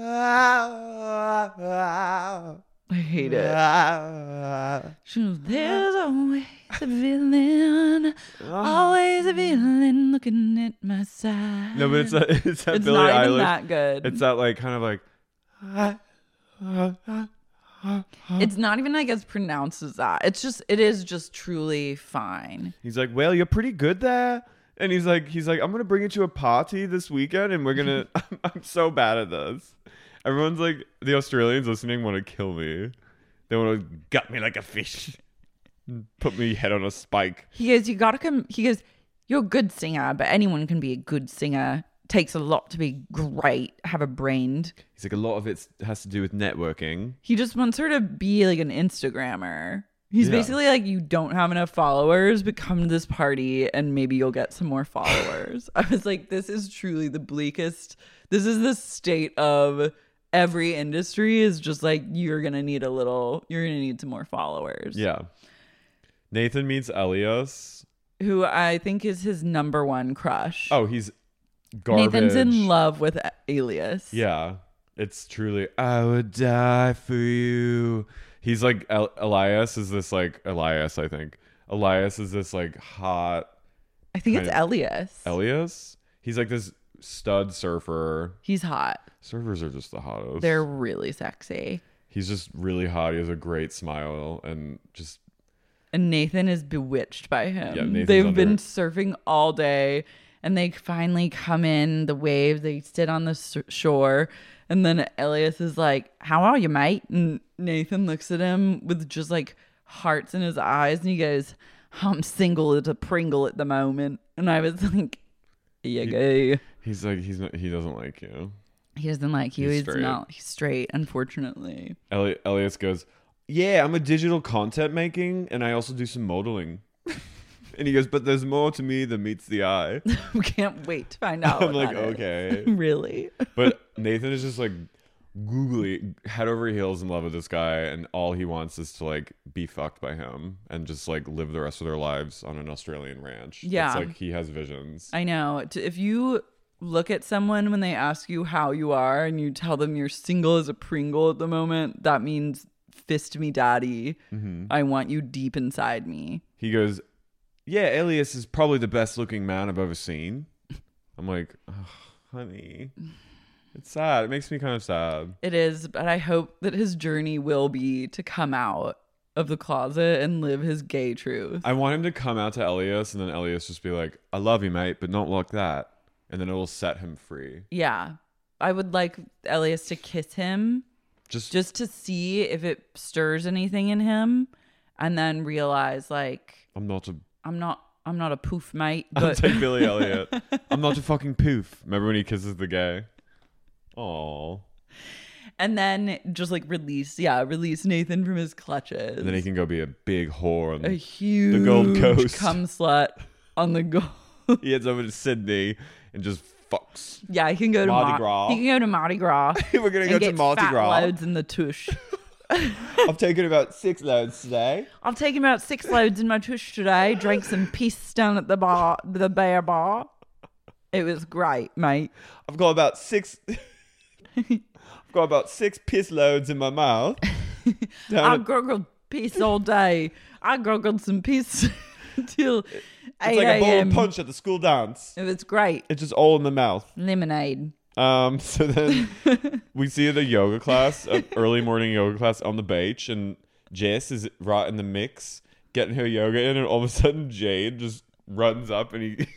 I hate it. She goes, there's always a villain, always a villain looking at my side. No, but it's that, it's that It's Billie not even Eilish. that good. It's that like kind of like... It's not even, I guess, pronounced as that. It's just, it is just truly fine. He's like, well, you're pretty good there. And he's like, he's like, I'm going to bring you to a party this weekend and we're going to, I'm, I'm so bad at this. Everyone's like, the Australians listening want to kill me. They want to gut me like a fish. Put me head on a spike. He goes, you gotta come, he goes, you're a good singer, but anyone can be a good singer. Takes a lot to be great, have a brain. He's like, a lot of it has to do with networking. He just wants her to be like an Instagrammer. He's Yeah. basically like, you don't have enough followers, but come to this party and maybe you'll get some more followers. I was like, this is truly the bleakest. This is the state of every industry is just like, you're going to need a little, you're going to need some more followers. Yeah. Nathan meets Elias. Who I think is his number one crush. Oh, he's garbage. Nathan's in love with Elias. Yeah. It's truly, I would die for you. He's like, El- Elias is this like, Elias, I think. Elias is this like hot I think it's of- Elias. Elias? He's like this stud surfer. He's hot. Surfers are just the hottest. They're really sexy. He's just really hot. He has a great smile and just... And Nathan is bewitched by him. Yeah, Nathan's They've under been it. surfing all day and they finally come in the waves. They sit on the s- shore and then Elias is like, how are you, mate? And Nathan looks at him with just like hearts in his eyes and he goes, I'm single as a Pringle at the moment. And I was like, yeah, He- gay. He's like, he's not, he doesn't like you. He doesn't like you. He's He's, straight. not. He's straight, unfortunately. Eli- Elias goes, yeah, I'm a digital content making and I also do some modeling. And he goes, but there's more to me than meets the eye. We can't wait to find out. I'm what like, that is. okay. Really? But Nathan is just like googly, head over heels in love with this guy. And all he wants is to like be fucked by him and just like live the rest of their lives on an Australian ranch. Yeah. It's like he has visions. I know. T- If you look at someone when they ask you how you are and you tell them you're single as a Pringle at the moment, that means fist me daddy. Mm-hmm. I want you deep inside me. He goes, yeah, Elias is probably the best looking man I've ever seen. I'm like, oh, honey, it's sad. It makes me kind of sad. It is, but I hope that his journey will be to come out of the closet and live his gay truth. I want him to come out to Elias and then Elias just be like, I love you, mate, but not like that. And then it will set him free. Yeah. I would like Elias to kiss him Just, just to see if it stirs anything in him and then realize like I'm not a, I'm not I'm not a poof mate, I'm but like Billy Elliot. I'm not a fucking poof. Remember when he kisses the gay? Aww. and then just like release yeah, release Nathan from his clutches. And then he can go be a big whore on a huge the Gold Coast. cum slut on the Gold. He heads over to Sydney and just fucks. Yeah, he can go to Mardi Mar- Gras. He can go to Mardi Gras. We're gonna and go to get Mardi fat Gras. loads in the tush. I've taken about six loads today. I've taken about six loads in my tush today. Drank some piss down at the bar, the bear bar. It was great, mate. I've got about six. I've got about six piss loads in my mouth. Down I at- gurgled piss all day. I gurgled some piss till it's eight like a bowl a.m. of punch at the school dance. It was great. It's just all in the mouth. Lemonade. Um, so then we see the yoga class, uh, early morning yoga class on the beach, and Jess is right in the mix, getting her yoga in, and all of a sudden Jade just runs up and he,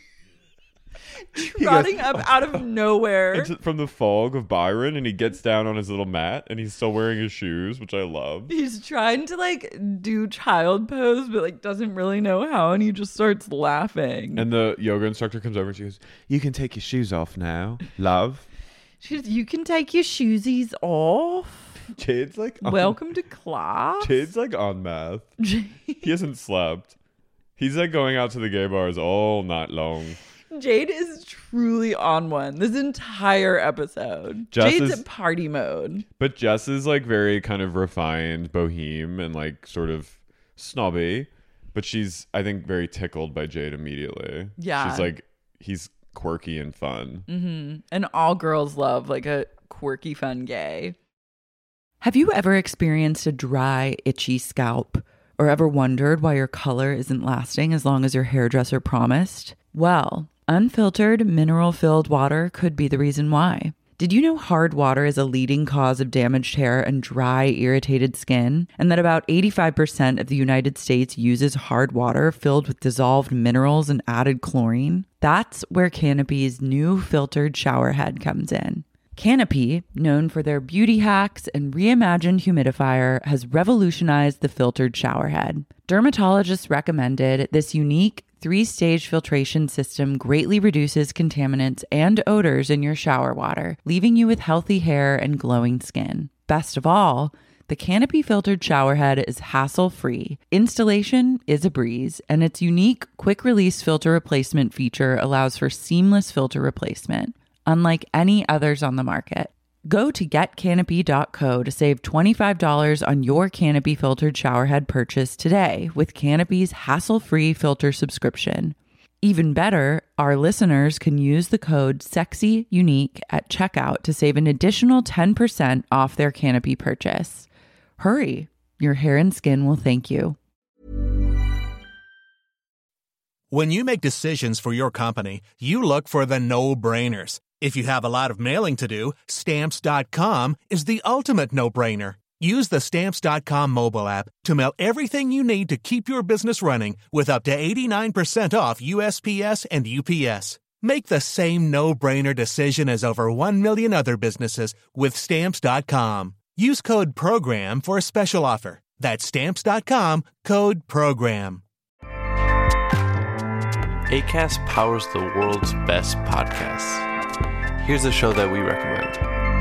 he Trotting goes, up out of nowhere. into, from the fog of Byron, and he gets down on his little mat, and he's still wearing his shoes, which I love. He's trying to like do child pose, but like doesn't really know how, and he just starts laughing. And the yoga instructor comes over and she goes, "You can take your shoes off now, love." She's, you can take your shoesies off. Jade's like, on, Welcome to class. Jade's like on math. He hasn't slept. He's like going out to the gay bars all night long. Jade is truly on one this entire episode. Jess Jade's is- in party mode. But Jess is like very kind of refined, boheme, and like sort of snobby. But she's, I think, very tickled by Jade immediately. Yeah. She's like, he's quirky and fun. Mm-hmm. And all girls love like a quirky, fun gay. Have you ever experienced a dry, itchy scalp? Or ever wondered why your color isn't lasting as long as your hairdresser promised? Well, unfiltered, mineral-filled water could be the reason why. Did you know hard water is a leading cause of damaged hair and dry, irritated skin? And that about eighty-five percent of the United States uses hard water filled with dissolved minerals and added chlorine? That's where Canopy's new filtered shower head comes in. Canopy, known for their beauty hacks and reimagined humidifier, has revolutionized the filtered shower head. Dermatologists recommended this unique three-stage filtration system greatly reduces contaminants and odors in your shower water, leaving you with healthy hair and glowing skin. Best of all, the Canopy filtered shower head is hassle-free. Installation is a breeze, and its unique quick-release filter replacement feature allows for seamless filter replacement, unlike any others on the market. Go to get canopy dot co to save twenty-five dollars on your Canopy filtered showerhead purchase today with Canopy's hassle-free filter subscription. Even better, our listeners can use the code SEXYUNIQUE at checkout to save an additional ten percent off their Canopy purchase. Hurry, your hair and skin will thank you. When you make decisions for your company, you look for the no-brainers. If you have a lot of mailing to do, Stamps dot com is the ultimate no-brainer. Use the Stamps dot com mobile app to mail everything you need to keep your business running with up to eighty-nine percent off U S P S and U P S. Make the same no-brainer decision as over one million other businesses with Stamps dot com. Use code PROGRAM for a special offer. That's Stamps dot com, code PROGRAM. Acast powers the world's best podcasts. Here's a show that we recommend.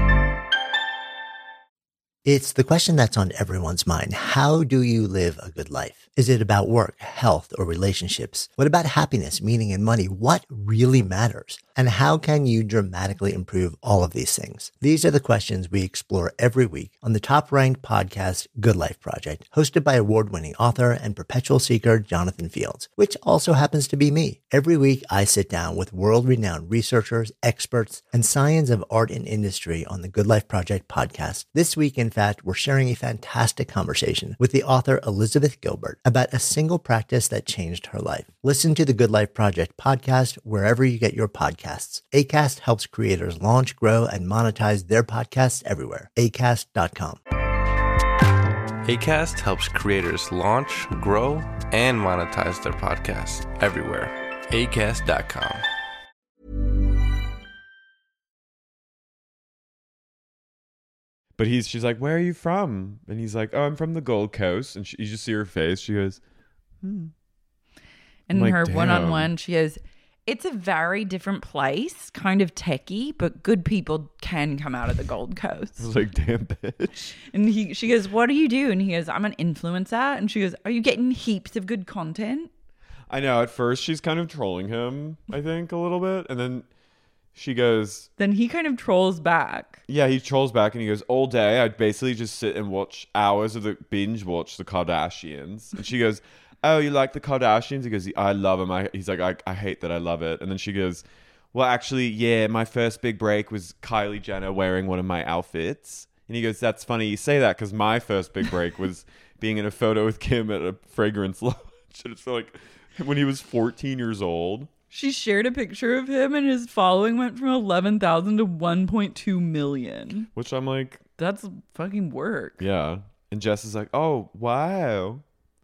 It's the question that's on everyone's mind. How do you live a good life? Is it about work, health, or relationships? What about happiness, meaning, and money? What really matters? And how can you dramatically improve all of these things? These are the questions we explore every week on the top-ranked podcast, Good Life Project, hosted by award-winning author and perpetual seeker Jonathan Fields, which also happens to be me. Every week, I sit down with world-renowned researchers, experts, and science of art and industry on the Good Life Project podcast. This week, in fact, we're sharing a fantastic conversation with the author Elizabeth Gilbert about a single practice that changed her life. Listen to the Good Life Project podcast wherever you get your podcasts. Acast helps creators launch, grow, and monetize their podcasts everywhere. acast dot com. Acast helps creators launch, grow, and monetize their podcasts everywhere. acast dot com. But he's, she's like, where are you from? And he's like, oh, I'm from the Gold Coast. And she, you just see her face. She goes, hmm. And like, her damn. one-on-one, she goes, it's a very different place, kind of techie, but good people can come out of the Gold Coast. I was like, damn, bitch. And he, she goes, what do you do? And he goes, I'm an influencer. And she goes, are you getting heaps of good content? I know. At first, she's kind of trolling him, I think, a little bit. And then she goes... Then he kind of trolls back. Yeah, he trolls back and he goes, all day, I'd basically just sit and watch hours of the... binge watch the Kardashians. And she goes, oh, you like the Kardashians? He goes, I love them. I, he's like, I, I hate that I love it. And then she goes, well, actually, yeah, my first big break was Kylie Jenner wearing one of my outfits. And he goes, that's funny you say that because my first big break was being in a photo with Kim at a fragrance launch. And it's like when he was fourteen years old. She shared a picture of him and his following went from eleven thousand to one point two million. Which I'm like... That's fucking work. Yeah. And Jess is like, oh, wow.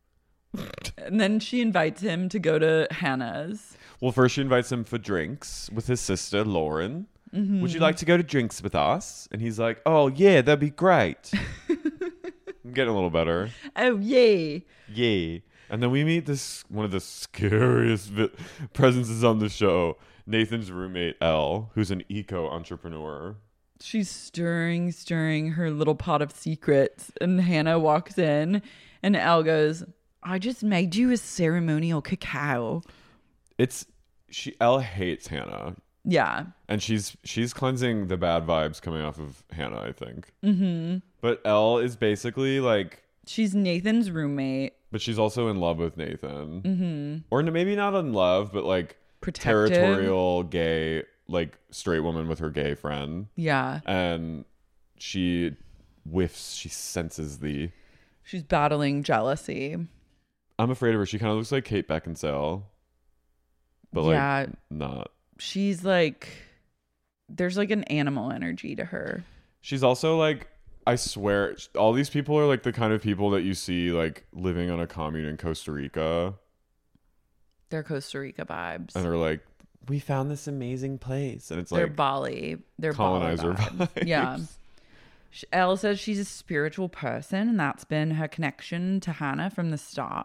And then she invites him to go to Hannah's. Well, first she invites him for drinks with his sister, Lauren. Mm-hmm. Would you like to go to drinks with us? And he's like, oh, yeah, that'd be great. I'm getting a little better. Oh, yay. Yay. And then we meet this one of the scariest vi- presences on the show, Nathan's roommate, Elle, who's an eco-entrepreneur. She's stirring, stirring her little pot of secrets. And Hannah walks in and Elle goes, I just made you a ceremonial cacao. It's, she, Elle hates Hannah. Yeah. And she's she's cleansing the bad vibes coming off of Hannah, I think. Mm-hmm. But Elle is basically like... She's Nathan's roommate. But she's also in love with Nathan. Mm-hmm. Or maybe not in love, but like Protective. Territorial, gay, like straight woman with her gay friend. Yeah. And she whiffs, she senses the... She's battling jealousy. I'm afraid of her. She kind of looks like Kate Beckinsale. But like, yeah. not. She's like... There's like an animal energy to her. She's also like... I swear, all these people are like the kind of people that you see like living on a commune in Costa Rica. They're Costa Rica vibes. And they're like, we found this amazing place. And it's They're like... Bali. They're colonizer Bali vibes. vibes. Yeah. Elle says she's a spiritual person and that's been her connection to Hannah from the start.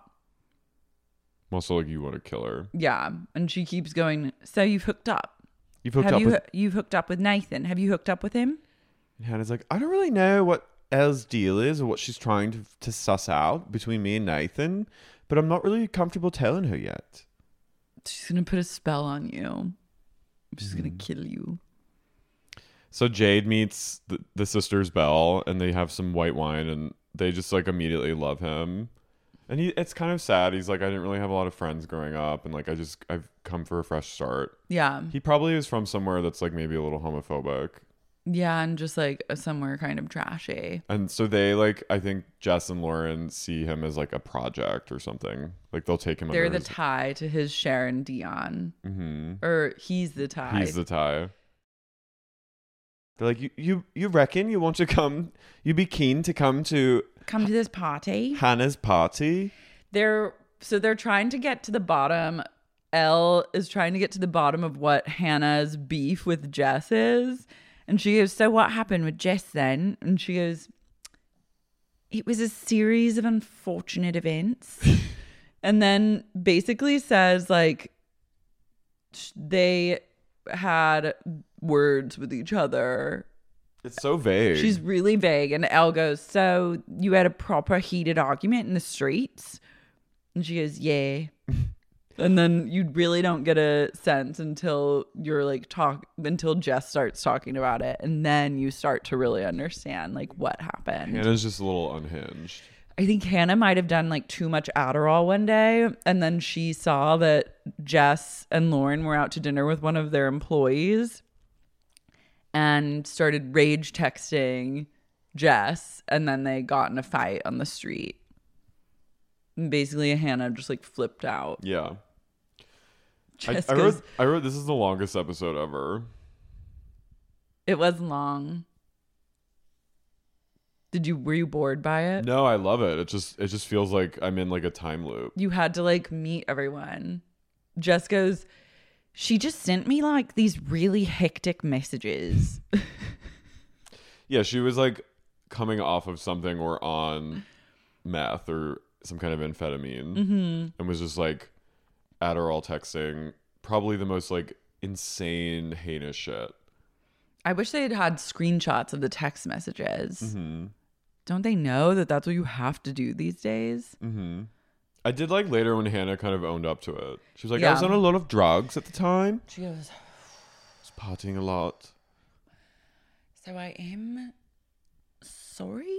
Also, like, you want to kill her. Yeah. And she keeps going, so you've hooked up. You've hooked Have up you, with... hoo- You've hooked up with Nathan. Have you hooked up with him? And Hannah's like, I don't really know what Elle's deal is or what she's trying to, to suss out between me and Nathan, but I'm not really comfortable telling her yet. She's going to put a spell on you. She's Mm-hmm. going to kill you. So Jade meets the, the sisters Belle and they have some white wine and they just like immediately love him. And he, it's kind of sad. He's like, I didn't really have a lot of friends growing up and like I just, I've come for a fresh start. Yeah. He probably is from somewhere that's like maybe a little homophobic. Yeah, and just like somewhere kind of trashy. And so they like, I think Jess and Lauren see him as like a project or something. Like they'll take him. They're under the his... tie to his Sharon Dion. Mm-hmm. Or he's the tie. He's the tie. They're like, you, you, you reckon you want to come? You'd be keen to come to come to this party? Hannah's party? They're so they're trying to get to the bottom. Elle is trying to get to the bottom of what Hannah's beef with Jess is. And she goes, so what happened with Jess then? And she goes, it was a series of unfortunate events. And then basically says like they had words with each other. It's so vague. She's really vague. And Elle goes, so you had a proper heated argument in the streets? And she goes, yeah. And then you really don't get a sense until you're like talk until Jess starts talking about it, and then you start to really understand like what happened. Hannah's just a little unhinged. I think Hannah might have done like too much Adderall one day, and then she saw that Jess and Lauren were out to dinner with one of their employees and started rage texting Jess, and then they got in a fight on the street. And basically, Hannah just like flipped out. Yeah. I, I wrote. I wrote. This is the longest episode ever. It was long. Did you? Were you bored by it? No, I love it. It just. It just feels like I'm in like a time loop. You had to like meet everyone. Jess goes, she just sent me like these really hectic messages. Yeah, she was like coming off of something or on meth or some kind of amphetamine, mm-hmm. and was just like Adderall texting, probably the most like insane, heinous shit. I wish they had had screenshots of the text messages. Mm-hmm. Don't they know that that's what you have to do these days? Mm-hmm. I did like later when Hannah kind of owned up to it. She was like, yeah. I was on a lot of drugs at the time. She goes, I was partying a lot. So I am sorry.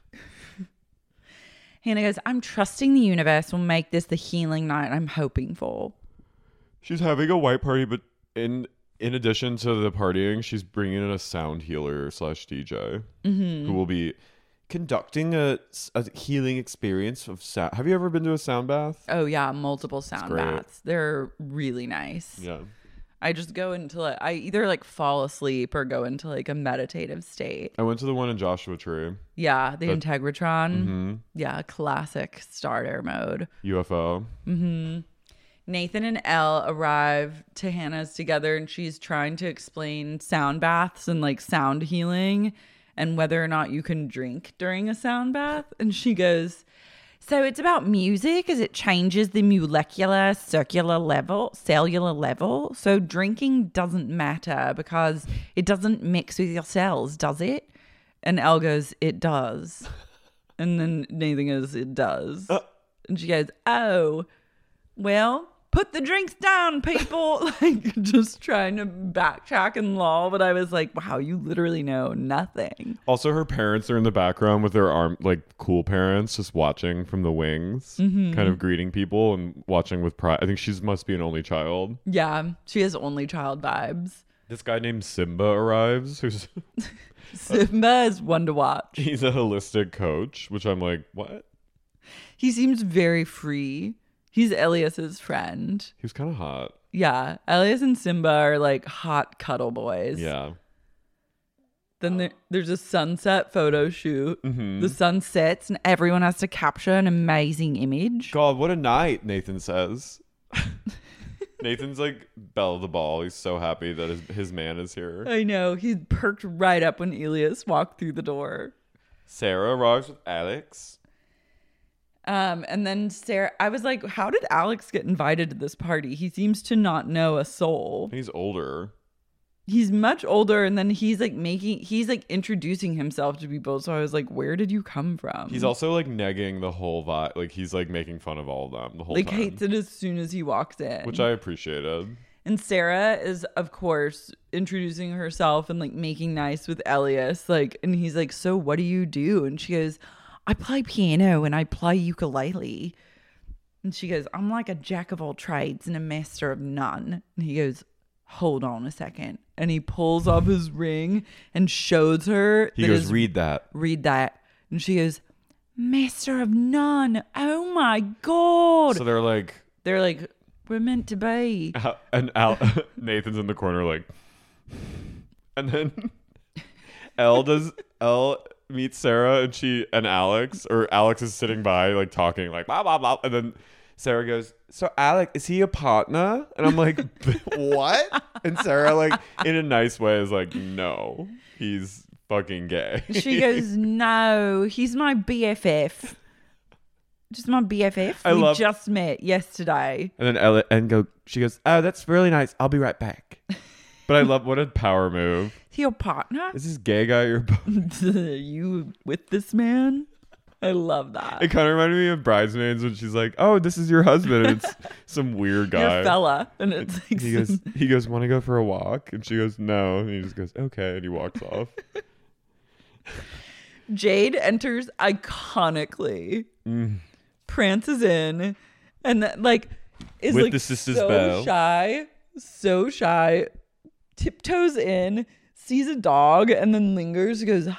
Hannah goes, I'm trusting the universe will make this the healing night I'm hoping for. She's having a white party, but in in addition to the partying, she's bringing in a sound healer slash D J mm-hmm. who will be conducting a, a healing experience of sound. Have you ever been to a sound bath? Oh, yeah. Multiple sound baths. They're really nice. Yeah. I just go into like, I either like fall asleep or go into like a meditative state. I went to the one in Joshua Tree. Yeah, the that, Integratron. Mm-hmm. Yeah, classic starter mode. U F O. Mm-hmm. Nathan and Elle arrive to Hannah's together, and she's trying to explain sound baths and like sound healing and whether or not you can drink during a sound bath. And she goes, so it's about music as it changes the molecular, circular level, cellular level. So drinking doesn't matter because it doesn't mix with your cells, does it? And Elle goes, it does. And then Nathan goes, it does. Uh. And she goes, oh, well, put the drinks down, people. Like just trying to backtrack and lol. But I was like, wow, you literally know nothing. Also, her parents are in the background with their arm, like cool parents, just watching from the wings, mm-hmm. kind of greeting people and watching with pride. I think she must be an only child. Yeah, she has only child vibes. This guy named Simba arrives. Who's Simba is one to watch. He's a holistic coach, which I'm like, what? He seems very free. He's Elias's friend. He was kind of hot. Yeah. Elias and Simba are like hot cuddle boys. Yeah. Then there, there's a sunset photo shoot. Mm-hmm. The sun sets and everyone has to capture an amazing image. God, what a night, Nathan says. Nathan's like belle of the ball. He's so happy that his, his man is here. I know. He perked right up when Elias walked through the door. Sarah arrives with Alex. Um, and then Sarah, I was like, how did Alex get invited to this party? He seems to not know a soul. He's older. He's much older. And then he's like making, he's like introducing himself to people. So I was like, where did you come from? He's also like negging the whole vibe. Like he's like making fun of all of them the whole like, time. Like hates it as soon as he walks in. Which I appreciated. And Sarah is, of course, introducing herself and like making nice with Elias. Like, and he's like, so what do you do? And she goes, I play piano and I play ukulele. And she goes, I'm like a jack of all trades and a master of none. And he goes, hold on a second. And he pulls off his ring and shows her. He that goes, his- read that. Read that. And she goes, Master of none. Oh my God. So they're like, They're like, we're meant to be. Al- and Al- Nathan's in the corner like, and then Elle does, Elle meets Sarah and she, and Alex, or Alex is sitting by like talking like, blah, blah, blah. And then Sarah goes, so Alex, is he a partner? And I'm like, what? And Sarah like, in a nice way is like, no, he's fucking gay. She goes, no, he's my B F F. Just my B F F. I we love- just met yesterday. And then Elle and go, she goes, oh, that's really nice. I'll be right back. But I love, what a power move. Is he your partner? Is this gay guy your Are you with this man? I love that. It kind of reminded me of Bridesmaids when she's like, "Oh, this is your husband." And it's some weird guy, Your fella, and it's like he goes, "He goes, want to go for a walk?" And she goes, "No." And he just goes, "Okay," and he walks off. Jade enters iconically, Mm. prances in, and that, like is With like the sisters' so bow. shy, so shy, tiptoes in, sees a dog, and then lingers, goes.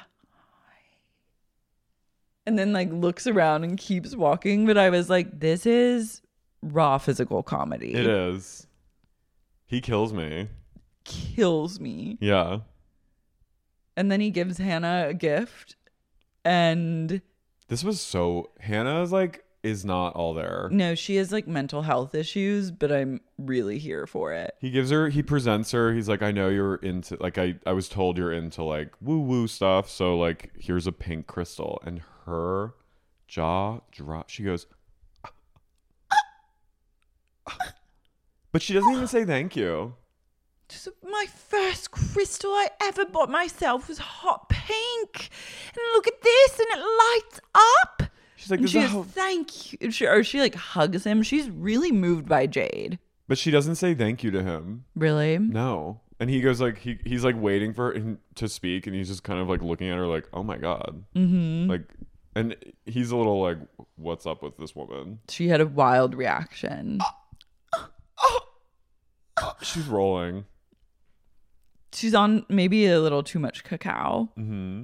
And then like looks around and keeps walking. But I was like, this is raw physical comedy. It is. He kills me. Kills me. Yeah. And then he gives Hannah a gift. And This was so, Hannah is like, is not all there. no, she has like mental health issues, but I'm really here for it. He gives her, he presents her. He's like, I know you're into, like, I, I was told you're into like woo woo stuff. So like, here's a pink crystal. And her jaw drops. She goes, but she doesn't even say thank you. Just my first crystal I ever bought myself was hot pink. And look at this, and it lights up. She's like, and "This she is goes, how-" thank you. She, or she like hugs him. She's really moved by Jade. But she doesn't say thank you to him. Really? No. And he goes like, he he's like waiting for him to speak, and he's just kind of like looking at her like, oh my God. Mm-hmm. Like, and he's a little like, what's up with this woman? She had a wild reaction. She's rolling. She's on maybe a little too much cacao. Mm-hmm.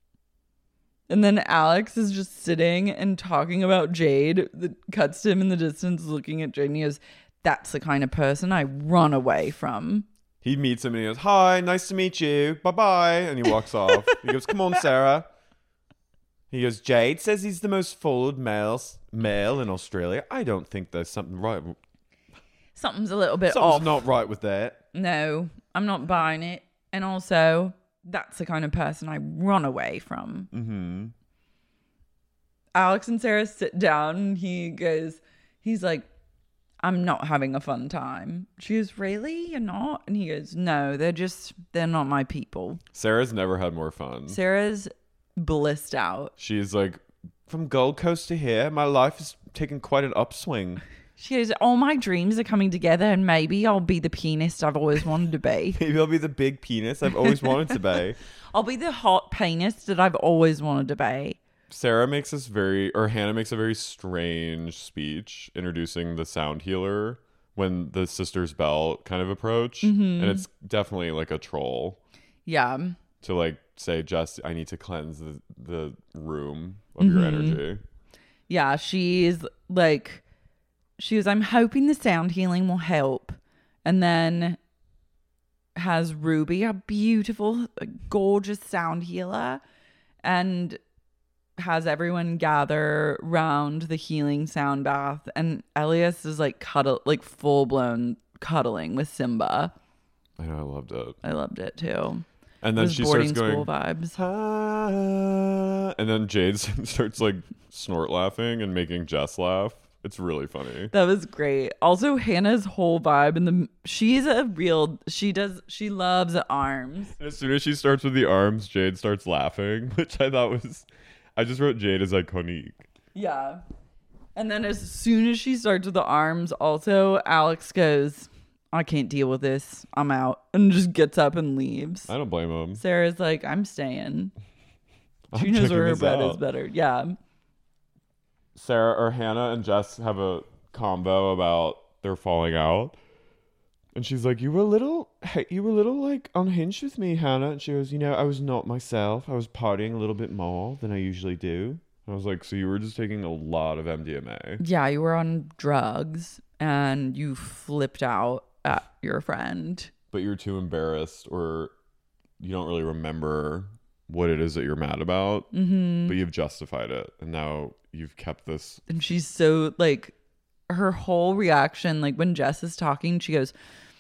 And then Alex is just sitting and talking about Jade. That cuts to him in the distance looking at Jade, and he goes, that's the kind of person I run away from. He meets him and he goes, hi, nice to meet you. Bye-bye. And he walks off. He goes, come on, Sarah. He goes, Jade says he's the most followed male, male in Australia. I don't think there's something right. Something's a little bit Something's off. not right with that. No, I'm not buying it. And also, that's the kind of person I run away from. Mm-hmm. Alex and Sarah sit down and he goes, he's like, I'm not having a fun time. She goes, really? You're not? And he goes, no, they're just, they're not my people. Sarah's never had more fun. Sarah's blissed out. She's like, from Gold Coast to here, my life is taking quite an upswing. She goes, all my dreams are coming together and maybe I'll be the pianist I've always wanted to be. Maybe I'll be the big penis I've always wanted to be. I'll be the hot pianist that I've always wanted to be. Sarah makes this very, or Hannah makes a very strange speech introducing the sound healer when the sisters Bell kind of approach. Mm-hmm. And it's definitely like a troll. Yeah. To like say, Jess, I need to cleanse the, the room of your Mm-hmm. energy. Yeah, she's like, she was, I'm hoping the sound healing will help. And then has Ruby, a beautiful, gorgeous sound healer, and has everyone gather round the healing sound bath. And Elias is like cuddle, like full blown cuddling with Simba. I know, I loved it. I loved it too. And then Those she boarding starts going, school vibes. "Ah," and then Jade starts like snort laughing and making Jess laugh. It's really funny. That was great. Also, Hannah's whole vibe and the she's a real she does she loves arms. And as soon as she starts with the arms, Jade starts laughing, which I thought was, I just wrote Jade as iconic. Yeah. And then as soon as she starts with the arms, also Alex goes, I can't deal with this. I'm out. And just gets up and leaves. I don't blame him. Sarah's like, I'm staying. She I'm knows checking where her this bread out. is better. Yeah. Sarah or Hannah and Jess have a combo about their falling out. And she's like, you were a little, hey, you were a little like unhinged with me, Hannah. And she goes, you know, I was not myself. I was partying a little bit more than I usually do. I was like, so you were just taking a lot of M D M A. Yeah, you were on drugs and you flipped out at your friend. But you're too embarrassed, or you don't really remember what it is that you're mad about. Mm-hmm. But you've justified it. And now you've kept this. And she's so like, her whole reaction, like when Jess is talking, she goes...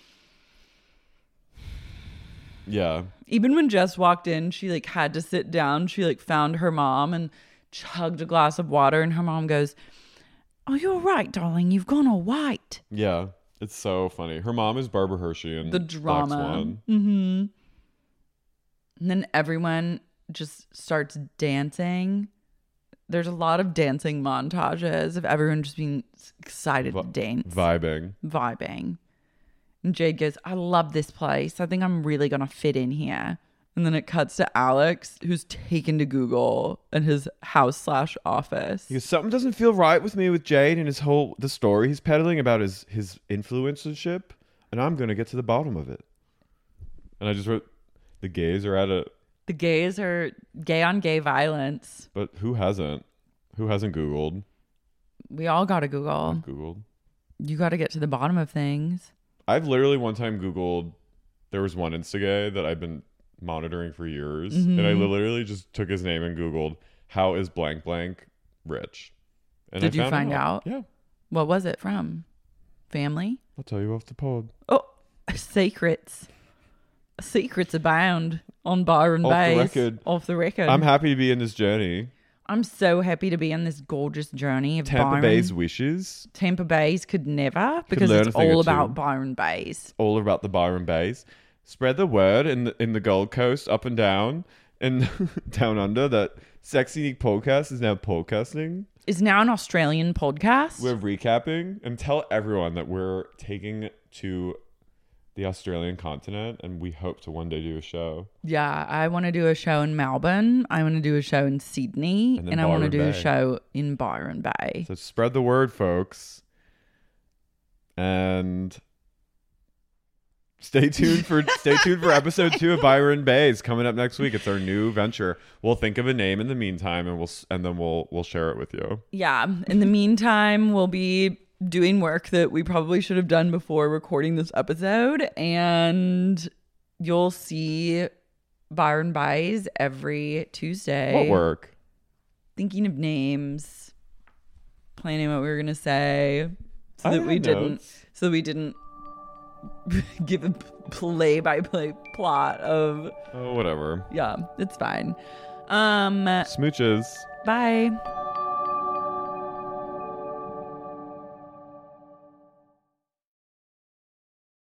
Yeah. Even when Jess walked in, she like had to sit down. She like found her mom and chugged a glass of water, and her mom goes, "Oh, you're right, darling. You've gone all white." Yeah, it's so funny. Her mom is Barbara Hershey in the Black drama. Swan. Mm-hmm. And then everyone just starts dancing. There's a lot of dancing montages of everyone just being excited Vi- to dance, vibing, vibing. And Jade goes, I love this place. I think I'm really going to fit in here. And then it cuts to Alex, who's taken to Google and his house slash office. Because something doesn't feel right with me with Jade and his whole, the story he's peddling about his, his influencership. And I'm going to get to the bottom of it. And I just wrote, the gays are at a... The gays are gay on gay violence. But who hasn't? Who hasn't Googled? We all got to Google. I've Googled. You got to get to the bottom of things. I've literally one time Googled, there was one Instagay that I've been monitoring for years. Mm-hmm. And I literally just took his name and Googled, how is blank blank rich? And Did I you find out? Yeah. What was it from? Family? I'll tell you off the pod. Oh, secrets. Secrets abound on Byron Off Bay. the record. Off the record. I'm happy to be in this journey. I'm so happy to be on this gorgeous journey of Tampa Byron. Bay's wishes. Tampa Bay's could never, because learn it's a thing or all two. about Byron Bays. All about the Byron Bays. Spread the word in the, in the Gold Coast, up and down, and down under, that Sexy Unique Podcast is now podcasting. Is now an Australian podcast. We're recapping, and tell everyone that we're taking to the Australian continent, and we hope to one day do a show. Yeah, I want to do a show in Melbourne. I want to do a show in Sydney, And and, then I want to Byron do a Bay. show in Byron Bay. So spread the word, folks. And stay tuned for stay tuned for episode two of Byron Bays coming up next week. It's our new venture. We'll think of a name in the meantime, and we'll s- and then we'll we'll share it with you. Yeah. In the meantime, we'll be doing work that we probably should have done before recording this episode, and you'll see Byron Bays every Tuesday. What work? Thinking of names, planning what we were gonna say, so I that we had didn't, notes. so we didn't give a play-by-play plot of. Oh, whatever. Yeah, it's fine. Um, Smooches. bye.